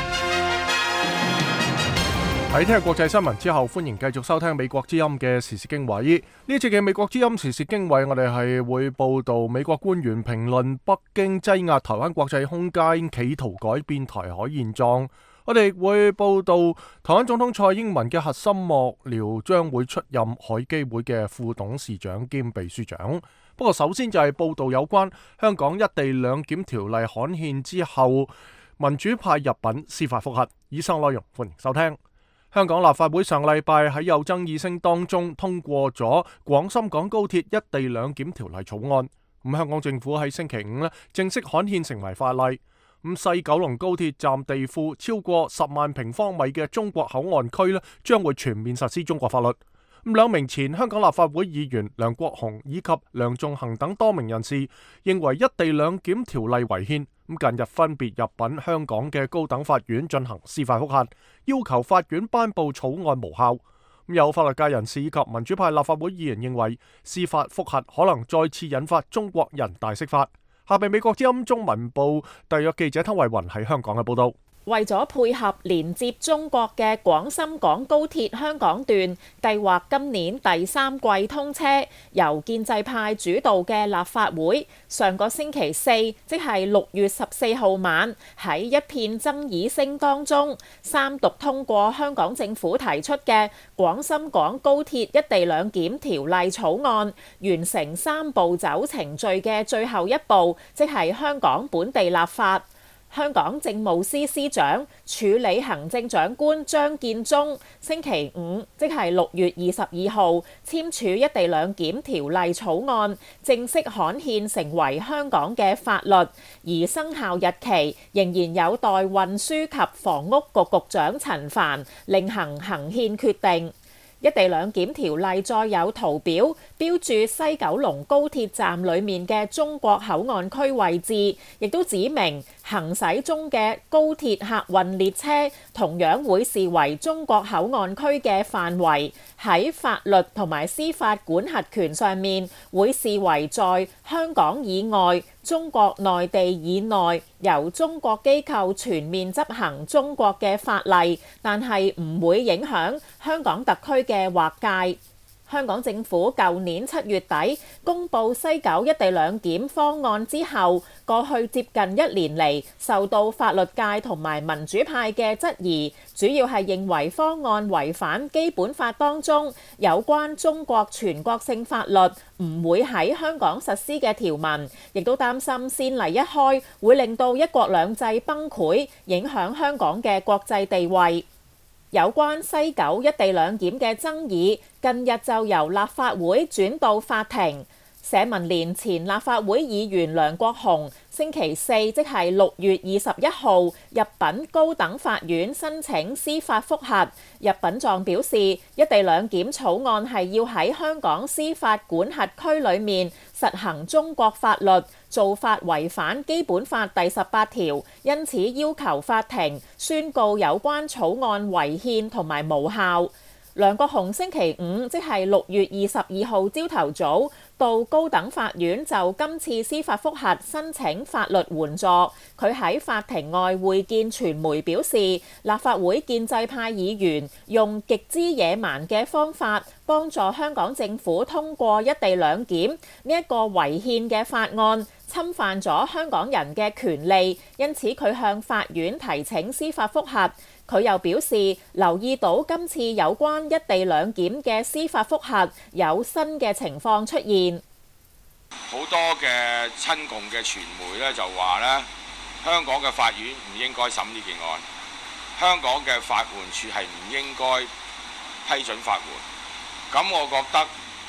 喺聽日國際新聞之後，歡迎繼續收聽美國之音嘅時事經緯。呢節嘅美國之音時事經緯，我哋係會報道美國官員評論北京擠壓台灣國際空間，企圖改變台海現狀。我哋會報道台灣總統蔡英文嘅核心幕僚將會出任海基會嘅副董事長兼秘書長。不過首先就係報道有關香港一地兩檢條例刊憲之後，民主派入稟司法覆核。以上內容歡迎收聽。香港立法會上禮拜喺有爭議聲當中通過咗廣深港高鐵一地兩檢條例草案。咁香港政府喺星期五咧正式刊憲成為法例。咁西九龍高鐵站地庫超過十萬平方米嘅中國口岸區咧將會全面實施中國法律。咁兩名前香港立法會議員梁國雄以及梁頌恆等多名人士認為一地兩檢條例違憲。咁近日分別入稟香港嘅高等法院進行司法覆核，要求法院頒布草案無效。咁有法律界人士以及民主派立法會議員認為司法覆核可能再次引發中國人大釋法。下邊美國之音中文部特約記者湯慧雲喺香港嘅報道。 為咗配合連接中國嘅廣深港高鐵香港段，計劃今年第三季通車，由建制派主導嘅立法會上個星期四，即係六月十四號晚，喺一片爭議聲當中，三讀通過香港政府提出嘅廣深港高鐵一地兩檢條例草案，完成三步走程序嘅最後一步，即係香港本地立法。香港政務司司長、署理行政長官張建宗星期五，即係六月二十二號簽署一地兩檢條例草案，正式刊憲成為香港嘅法律，而生效日期仍然有待運輸及房屋局局長陳帆另行行憲決定。一地兩檢條例再有圖表標注西九龍高鐵站裡面嘅中國口岸區位置，亦都指明行駛中嘅高鐵客運列車同樣會視為中國口岸區嘅範圍，喺法律同埋司法管轄權上面會視為在香港以外、中國內地以內由中國機構全面執行中國嘅法例，但係唔會影響香港特區嘅劃界。香港政府舊年七月底公布西九一地兩檢方案之後，過去接近一年嚟受到法律界同埋民主派嘅質疑，主要係認為方案違反基本法當中有關中國全國性法律唔會喺香港實施嘅條文，亦都擔心先例一開會令到一國兩制崩潰，影響香港嘅國際地位。有關西九一地兩檢嘅爭議，近日就由立法會轉到法庭。社民連前立法會議員梁國雄星期四，即係六月二十一號入稟高等法院申請司法覆核。入稟狀表示，一地兩檢草案係要喺香港司法管轄區裏面實行中國法律，做法違反基本法第十八條，因此要求法庭宣告有關草案違憲同埋無效。梁國雄星期五，即係六月二十二號朝頭早，到高等法院就今次司法覆核申請法律援助。佢喺法庭外會見傳媒表示，立法會建制派議員用極之野蠻嘅方法幫助香港政府通過一地兩檢呢一個違憲嘅法案，侵犯咗香港人嘅權利，因此佢向法院提請司法覆核。佢又表示，留意到今次有關一地兩檢嘅司法覆核有新嘅情況出現。 好多嘅親共嘅傳媒咧就話咧，香港嘅法院唔應該審呢件案，香港嘅法援處係唔應該批准法援。咁我覺得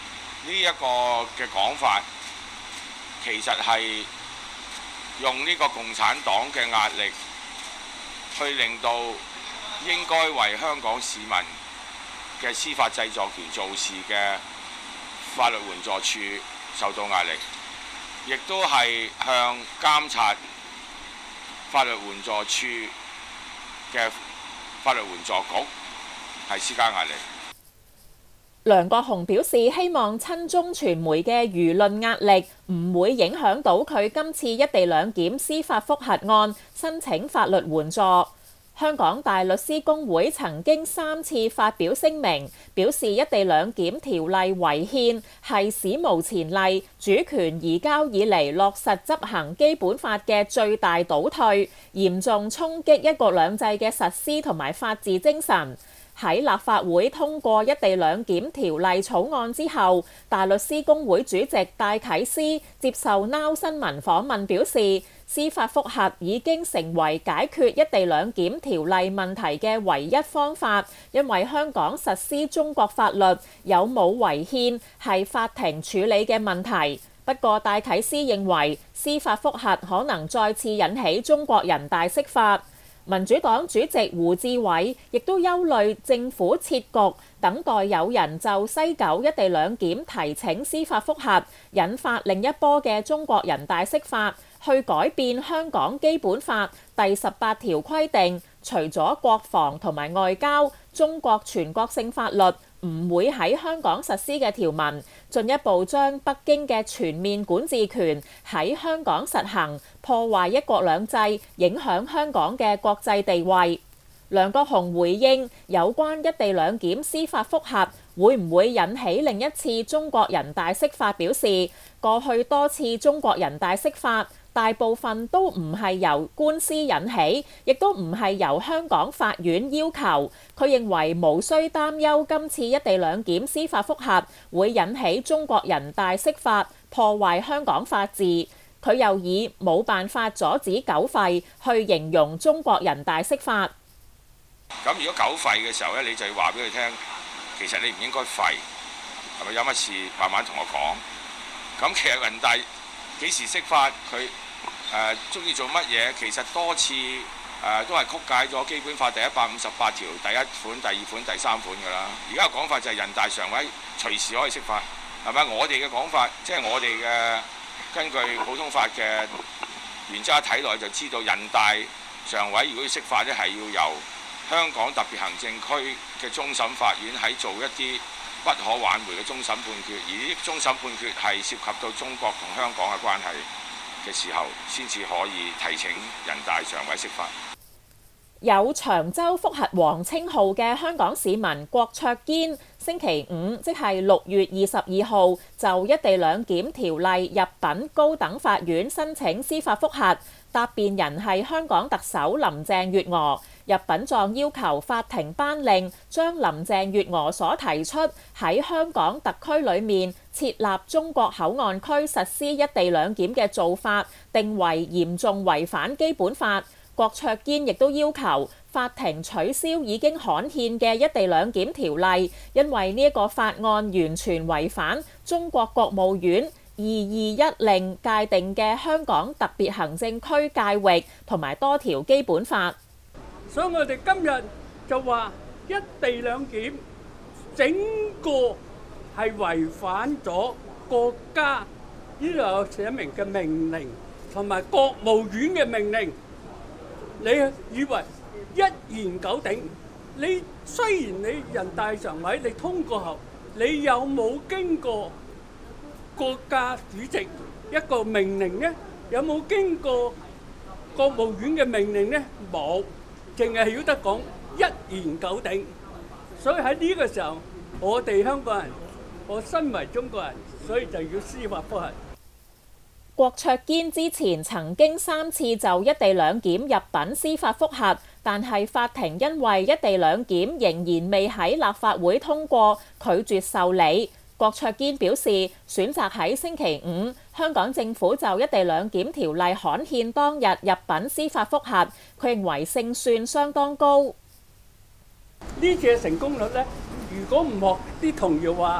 一個嘅講法，其實係用呢個共產黨嘅壓力，去令到應該為香港市民嘅司法製作權做事嘅法律援助處受到壓力，亦都係向監察法律援助處嘅法律援助局係施加壓力。 梁國雄表示，希望親中傳媒嘅輿論壓力唔會影響到佢今次一地兩檢司法覆核案申請法律援助。香港大律師公會曾經三次發表聲明，表示一地兩檢條例違憲，係史無前例，主權移交以嚟落實執行基本法嘅最大倒退，嚴重衝擊一國兩制嘅實施同埋法治精神。喺立法會通過一地兩檢條例草案之後，大律師公會主席戴啟思接受 Now 新聞訪問表示，司法覆核已經成為解決一地兩檢條例問題嘅唯一方法，因為香港實施中國法律有冇違憲係法庭處理嘅問題。不過戴啟思認為司法覆核可能再次引起中國人大釋法。民主黨主席胡志偉亦都憂慮政府設局，等待有人就西九一地兩檢提請司法覆核，引發另一波嘅中國人大釋法，去改變香港基本法第十八條規定，除咗國防同埋外交，中國全國性法律唔會喺香港實施嘅條文，進一步將北京嘅全面管治權喺香港實行，破壞一國兩制，影響香港嘅國際地位。梁國雄回應有關一地兩檢司法覆核會唔會引起另一次中國人大釋法，表示過去多次中國人大釋法大部分都唔係由官司引起，亦都唔係由香港法院要求。佢認為無需擔憂今次一地兩檢司法覆核會引起中國人大釋法，破壞香港法治。佢又以冇辦法阻止狗吠去形容中國人大釋法。 咁如果狗吠嘅時候咧，你就要話俾佢聽，其實你唔應該吠，係咪有乜事慢慢同我講？咁其實人大幾時釋法，佢誒中意做乜嘢？其實多次誒、呃、都係曲解咗基本法第一百五十八條第一款、第二款、第三款㗎啦。而家嘅講法就係人大常委隨時可以釋法，係咪？我哋嘅講法即係、就是、我哋嘅根據普通法嘅原則睇落就知道，人大常委如果要釋法咧，係要由香港特別行政區嘅終審法院喺做一啲不可挽回嘅終審判決，而呢啲終審判決係涉及到中國同香港嘅關係嘅時候，先至可以提請人大常委釋法。 有長洲覆核王稱號嘅香港市民郭卓堅，星期五即係六月二十二號就一地兩檢條例入稟高等法院申請司法覆核，答辯人係香港特首林鄭月娥。入稟狀要求法庭頒令將林鄭月娥所提出喺香港特區裏面設立中國口岸區實施一地兩檢嘅做法，定為嚴重違反基本法。郭卓堅亦都要求法庭取消已經刊憲嘅一地兩檢條例，因為呢一個法案完全違反中國國務院二二一令界定嘅香港特別行政區界域同埋多條基本法。 所以我哋今日就話一地兩檢整個係違反咗國家呢度有寫明嘅命令同埋國務院嘅命令。你以為一言九鼎？你雖然你人大常委你通過後，你有冇經過國家主席一個命令呢？有冇經過國務院嘅命令呢？冇。淨係曉得講一言九鼎，所以喺呢個時候，我哋香港人，我身為中國人，所以就要司法覆核。 郭卓堅之前曾經三次就一地兩檢入稟司法覆核，但係法庭因為一地兩檢仍然未喺立法會通過，拒絕受理。郭卓堅表示，選擇喺星期五香港政府就一地兩檢條例刊憲當日入稟司法覆核，佢認為勝算相當高。 呢次嘅成功率呢，如果唔學啲同業話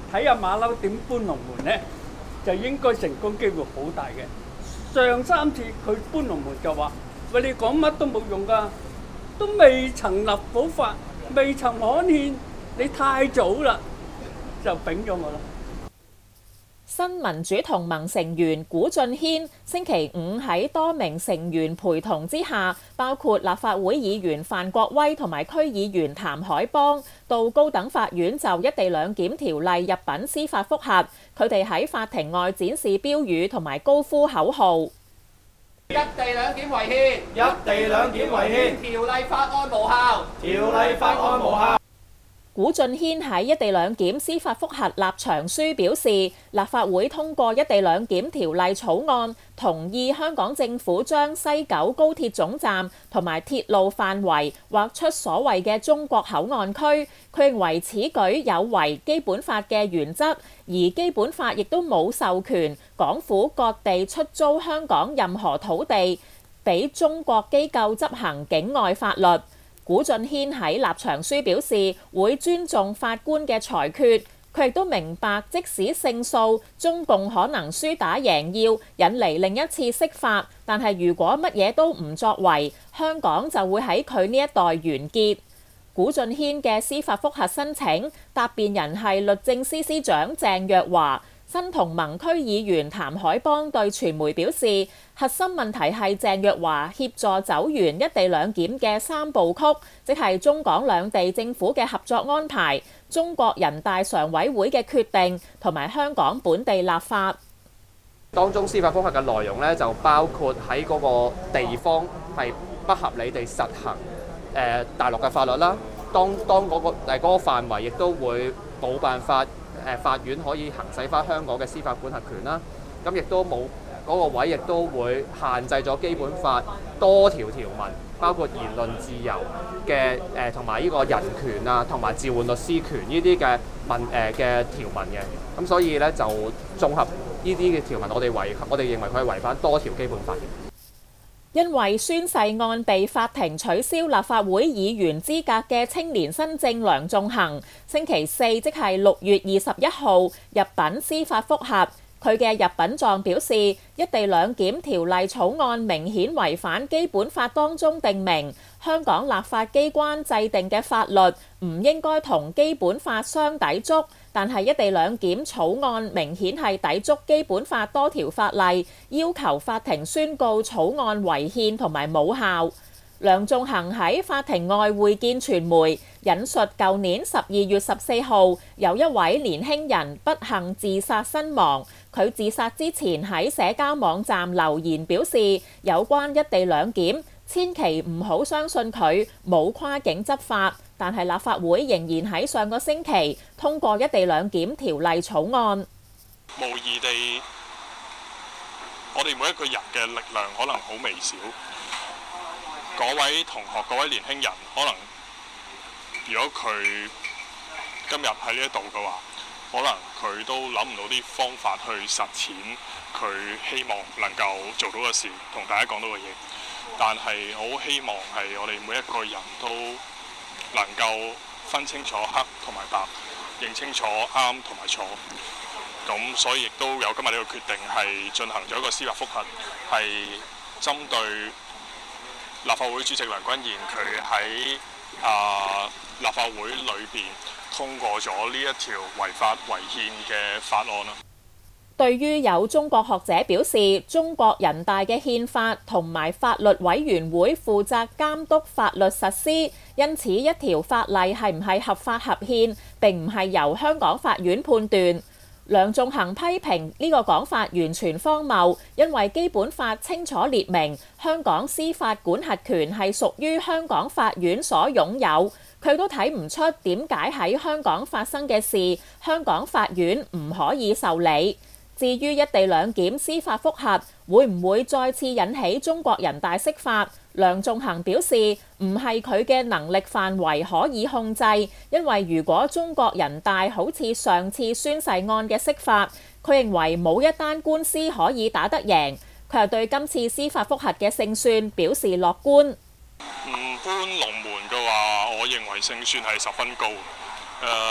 睇下馬騮點搬龍門呢，就應該成功機會好大嘅。上三次佢搬龍門就話：喂，你講乜都冇用㗎，都未曾立法法，未曾刊憲，你太早啦，就丙咗我啦。 新民主同盟成員古俊軒星期五喺多名成員陪同之下，包括立法會議員范國威同埋區議員譚海邦，到高等法院就一地兩檢條例入稟司法覆核。佢哋喺法庭外展示標語同埋高呼口號： 一地兩檢違憲，一地兩檢違憲，條例法案無效，條例法案無效。 古俊軒喺一地兩檢司法覆核立場書表示，立法會通過一地兩檢條例草案，同意香港政府將西九高鐵總站同埋鐵路範圍劃出所謂嘅中國口岸區。佢認為此舉有違基本法嘅原則，而基本法亦都冇授權港府割地出租香港任何土地俾中國機構執行境外法律。古俊軒喺立場書表示會尊重法官嘅裁決，佢亦都明白即使勝訴，中共可能輸打贏要，引嚟另一次釋法，但係如果乜嘢都唔作為，香港就會喺佢呢一代完結。古俊軒嘅司法覆核申請，答辯人係律政司司長鄭若驊。新同盟區議員譚海邦對傳媒表示，核心問題係鄭若驊協助走完一地兩檢嘅三部曲，即係中港兩地政府嘅合作安排、中國人大常委會嘅決定同埋香港本地立法。 當中司法覆核嘅內容咧，就包括喺嗰個地方係不合理地實行誒、呃、大陸嘅法律啦。當當嗰、嗰個誒嗰個範圍亦都會冇辦法。誒法院可以行使翻香港嘅司法管轄權啦，咁亦都冇嗰個位，亦都會限制咗基本法多條條文，包括言論自由嘅誒同埋呢個人權啊，同埋召喚律師權呢啲嘅文誒嘅條文嘅，咁所以咧就綜合呢啲嘅條文，我哋違我哋認為佢係違反多條基本法嘅。 因為宣誓案被法庭取消立法會議員資格嘅青年新政梁頌恆，星期四即係六月二十一號入稟司法覆核。佢嘅入稟狀表示，一地兩檢條例草案明顯違反基本法當中定明，香港立法機關制定嘅法律唔應該同基本法相抵觸，但係一地兩檢草案明顯係抵觸基本法多條法例，要求法庭宣告草案違憲同埋冇效。梁頌恆喺法庭外會見傳媒，引述舊年十二月十四號有一位年輕人不幸自殺身亡，佢自殺之前喺社交網站留言表示，有關一地兩檢千祈唔好相信佢冇跨境執法，但係立法會仍然喺上個星期通過一地兩檢條例草案。 無疑地，我哋每一個人嘅力量可能好微小。嗰位同學、嗰位年輕人，可能如果佢今日喺呢一度嘅話，可能佢都諗唔到啲方法去實踐佢希望能夠做到嘅事，同大家講到嘅嘢。但係我好希望係我哋每一個人都能夠分清楚黑同埋白，認清楚啱同埋錯。咁所以亦都有今日呢個決定，係進行咗一個司法覆核，係針對立法會主席梁君彥，佢喺啊立法會裏邊通過咗呢一條違法違憲嘅法案啦。 對於有中國學者表示，中國人大嘅憲法同埋法律委員會負責監督法律實施，因此一條法例係唔係合法合憲，並唔係由香港法院判斷。梁頌恆批評呢個講法完全荒謬，因為基本法清楚列明香港司法管轄權係屬於香港法院所擁有，佢都睇唔出點解喺香港發生嘅事，香港法院唔可以受理。至於一地兩檢司法覆核會唔會再次引起中國人大釋法？梁頌恆表示唔係佢嘅能力範圍可以控制，因為如果中國人大好似上次宣誓案嘅釋法，佢認為冇一單官司可以打得贏。佢又對今次司法覆核嘅勝算表示樂觀。 唔搬龍門嘅話，我認為勝算係十分高。誒、呃，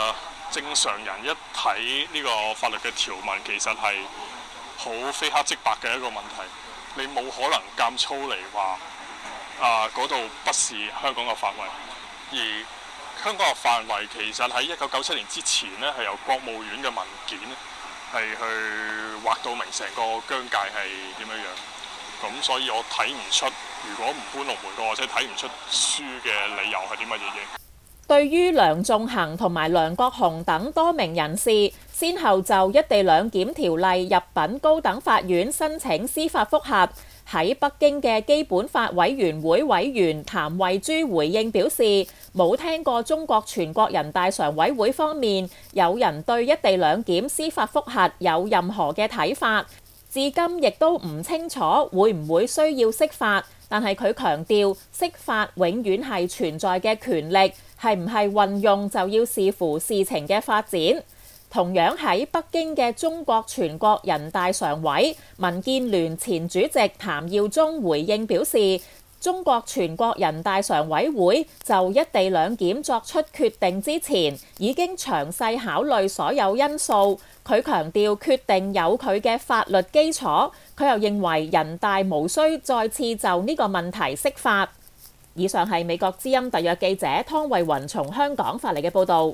正常人一睇呢個法律嘅條文，其實係好非黑即白嘅一個問題。你冇可能咁粗嚟話啊嗰度不是香港嘅範圍，而香港嘅範圍其實喺一九九七年之前呢，係由國務院嘅文件係去劃到明成個疆界係點樣樣。咁所以我睇唔出，如果唔搬龍門嘅話，或者睇唔出輸嘅理由係啲乜嘢嘢。 對於梁頌恆同埋梁國雄等多名人士，先後就一地兩檢條例入稟高等法院申請司法覆核。喺北京嘅基本法委員會委員譚慧珠回應表示，冇聽過中國全國人大常委會方面有人對一地兩檢司法覆核有任何嘅睇法，至今亦都唔清楚會唔會需要釋法。但係佢強調，釋法永遠係存在嘅權力，係唔係運用就要視乎事情嘅發展。同樣喺北京嘅中國全國人大常委民建聯前主席譚耀宗回應表示，中國全國人大常委會就一地兩檢作出決定之前，已經詳細考慮所有因素。佢強調決定有佢嘅法律基礎。佢又認為人大無需再次就呢個問題釋法。以上係美國之音特約記者湯慧雲從香港發嚟嘅報導。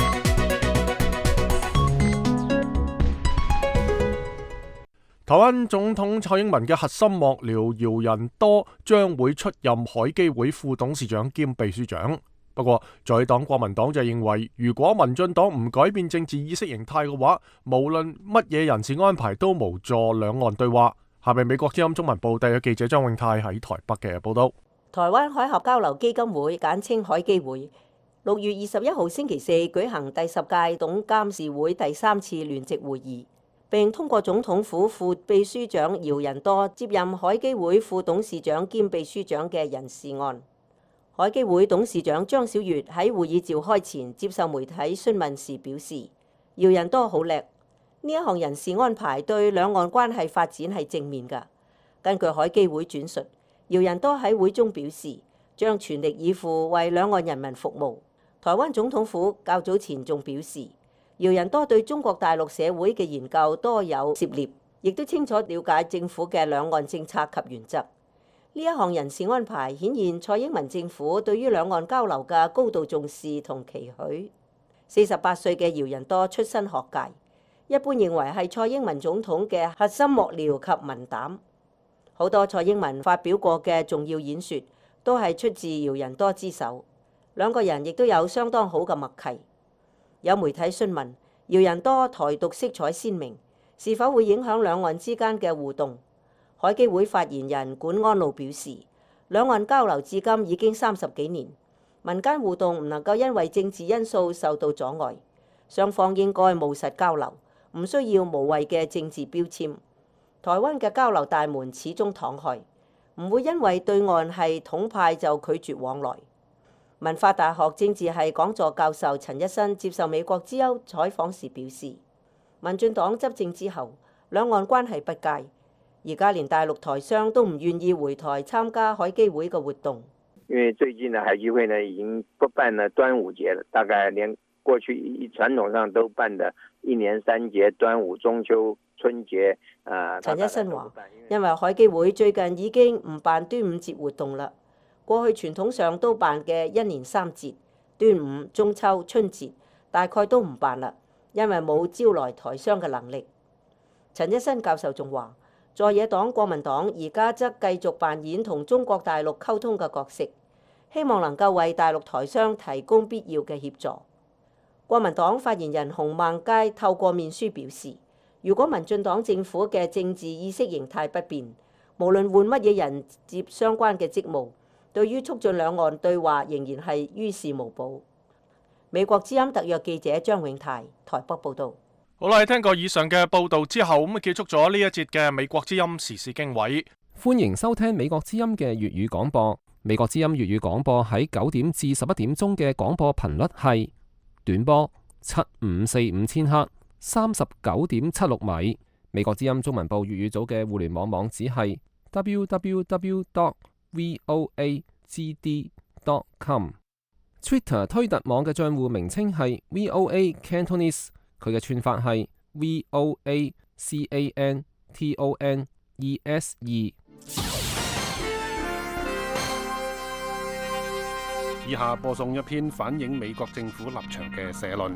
台灣總統蔡英文嘅核心幕僚姚人多將會出任海基會副董事長兼秘書長。不過，在黨國民黨就認為，如果民進黨唔改變政治意識形態嘅話，無論乜嘢人事安排都無助兩岸對話。下面美國之音中文部特約記者張永泰喺台北嘅報道。 台灣海峽交流基金會簡稱海基會，六月二十一號星期四舉行第十屆董監事會第三次聯席會議，並通過總統府副秘書長姚人多接任海基會副董事長兼秘書長嘅人事案。海基會董事長張小月喺會議召開前接受媒體詢問時表示，姚人多好叻，呢一項人事安排對兩岸關係發展係正面㗎。根據海基會轉述，姚人多喺會中表示，將全力以赴為兩岸人民服務。台灣總統府較早前仲表示，姚人多對中國大陸社會嘅研究多有涉獵，亦都清楚了解政府嘅兩岸政策及原則。呢一項人事安排顯現蔡英文政府對於兩岸交流嘅高度重視同期許。四十八歲嘅姚人多出身學界，一般認為係蔡英文總統嘅核心幕僚及文膽。好多蔡英文發表過嘅重要演說都係出自姚人多之手，兩個人亦都有相當好嘅默契。有媒體詢問姚人多台獨色彩鮮明，是否會影響兩岸之間嘅互動？海基會發言人管安路表示，兩岸交流至今已經三十幾年，民間互動唔能夠因為政治因素受到阻礙，雙方應該務實交流，唔需要無謂嘅政治標籤。台灣嘅交流大門始終敞開，唔會因為對岸係統派就拒絕往來。文化大學政治系講座教授陳一新接受美國之音採訪時表示，民進黨執政之後，兩岸關係不佳。而家連大陸台商都唔願意回台參加海基會嘅活動， 因為最近呢海基會呢已經不辦了端午節了，大概連過去傳統上都辦的一年三節端午、中秋、春節。啊， 陳一新話，因為海基會最近已經唔辦端午節活動啦，過去傳統上都辦嘅一年三節，端午、中秋、春節大概都唔辦啦，因為冇招來台商嘅能力。陳一新教授仲話，在野黨國民黨而家則繼續扮演同中國大陸溝通嘅角色，希望能夠為大陸台商提供必要嘅協助。國民黨發言人洪孟佳透過面書表示，如果民進黨政府嘅政治意識形態不變，無論換乜嘢人接相關嘅職務，對於促進兩岸對話仍然係於事無補。美國之音特約記者張永泰台北報導。 好啦，聽過以上嘅報導之後，咁結束咗呢一節嘅美國之音時事經緯。 歡迎收聽美國之音嘅粵語廣播。美國之音粵語廣播喺九點至十一點鐘嘅廣播頻率係短波七五四五千赫，三十九點七六米。美國之音中文部粵語組嘅互聯網網址係 double u double u double u dot voa g d dot com。 Twitter 推特網嘅帳戶名稱係 V O A Cantonese， 佢嘅串法係 V O A C A N T O N E S E。 以下播送一篇反映美國政府立場嘅社論。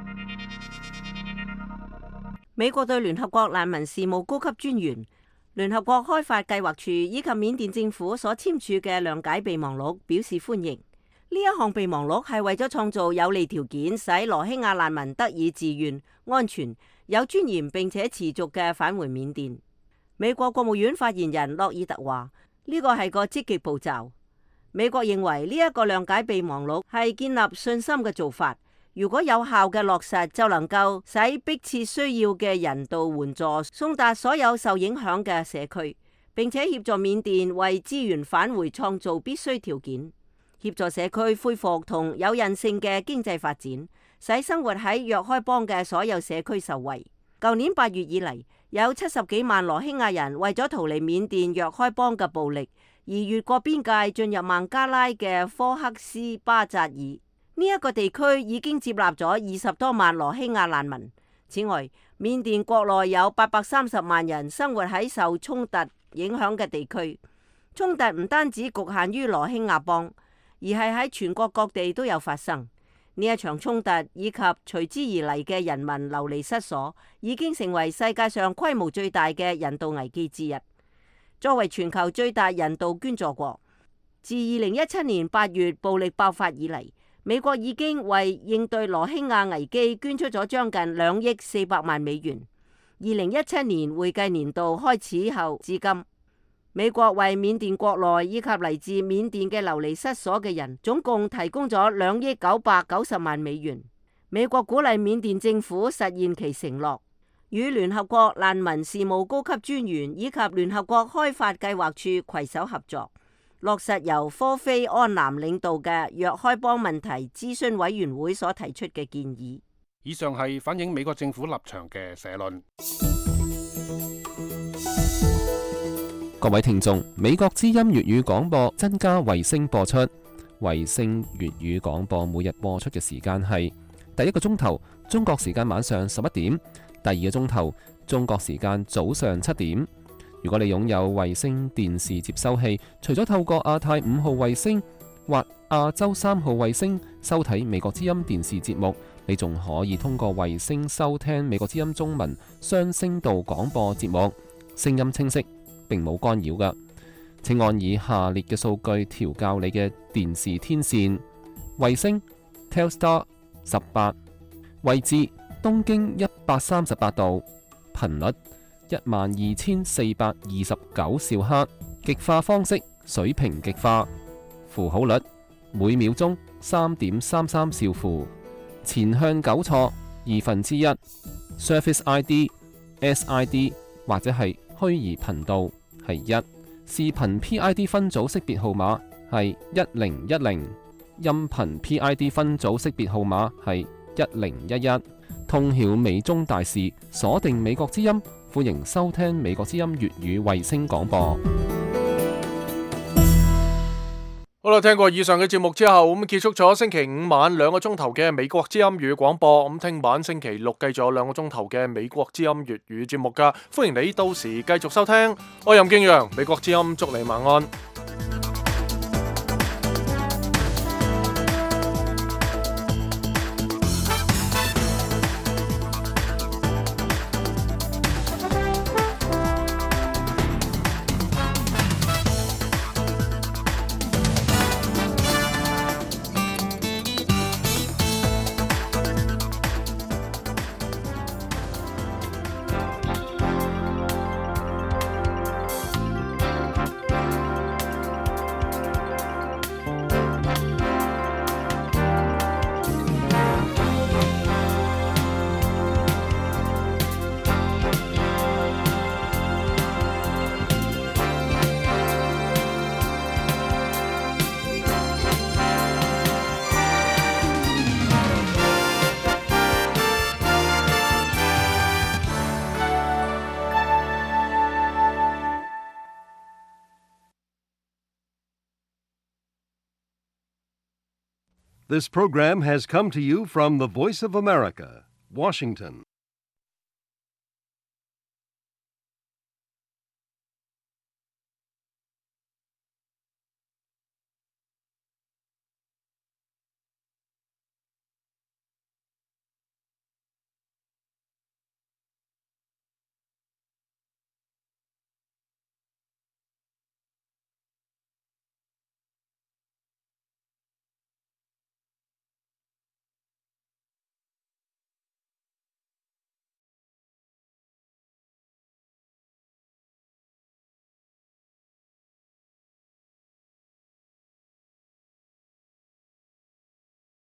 美國對聯合國難民事務高級專員、聯合國開發計劃處以及緬甸政府所簽署嘅諒解備忘錄表示歡迎。呢一項備忘錄係為咗創造有利條件，使羅興亞難民得以自願、安全、有尊嚴並且持續嘅返回緬甸。美國國務院發言人洛爾特話：呢個係個積極步驟。美國認為呢一個諒解備忘錄係建立信心嘅做法，如果有效嘅落實，就能夠使迫切需要嘅人道援助送達所有受影響嘅社區，並且協助緬甸為資源返回創造必須條件，協助社區恢復同有韌性嘅經濟發展，使生活喺若開邦嘅所有社區受惠。舊年八月以嚟，有七十幾萬羅興亞人為咗逃離緬甸若開邦嘅暴力，而越過邊界進入孟加拉嘅科克斯巴扎爾，呢、這、一個地區已經接納咗二十多萬羅興亞難民。此外，緬甸國內有八百三十萬人生活喺受衝突影響嘅地區。衝突唔單止局限於羅興亞邦，而係喺全國各地都有發生。呢一場衝突以及隨之而嚟嘅人民流離失所，已經成為世界上規模最大嘅人道危機之一。作為全球最大人道捐助國，自二零一七年八月暴力爆發以嚟，美國已經為應對羅興亞危機捐出咗將近兩億四百萬美元。二零一七年會計年度開始後至今，美國為緬甸國內以及嚟自緬甸嘅流離失所嘅人，總共提供咗兩億九百九十萬美元。美國鼓勵緬甸政府實現其承諾，與聯合國難民事務高級專員以及聯合國開發計劃處攜手合作，落實由科菲安南領導嘅若開邦問題諮詢委員會所提出嘅建議。 以上係反映美國政府立場嘅社論。 各位聽眾，美國之音粵語廣播增加衛星播出，衛星粵語廣播每日播出嘅時間係第一個鐘頭中國時間晚上十一點，第二個鐘頭中國時間早上七點。如果你擁有衛星電視接收器，除咗透過亞太五號衛星或亞洲三號衛星收睇美國之音電視節目，你仲可以通過衛星收聽美國之音中文雙聲道廣播節目，聲音清晰，並冇干擾㗎。請按以下列嘅數據調校你嘅電視天線：衛星 Telstar 十八，位置東經一百三十八度，頻率一萬二千四百二十九兆赫，極化方式水平極化，符號率每秒鐘三點三三兆符，前向糾錯二分之一 ，Service I D S I D 或者係虛擬頻道係一，視頻 P I D 分組識別號碼係一零一零，音頻 P I D 分組識別號碼係一零一一。通曉美中大事，鎖定美國之音，歡迎收聽美國之音粵語衛星廣播。 好啦，聽過以上嘅節目之後，咁結束咗星期五晚兩個鐘頭嘅美國之音粵語廣播。咁聽晚星期六繼續有兩個鐘頭嘅美國之音粵語節目噶，歡迎你到時繼續收聽。我任敬陽，美國之音，祝你晚安。 This program has come to you from the Voice of America, Washington.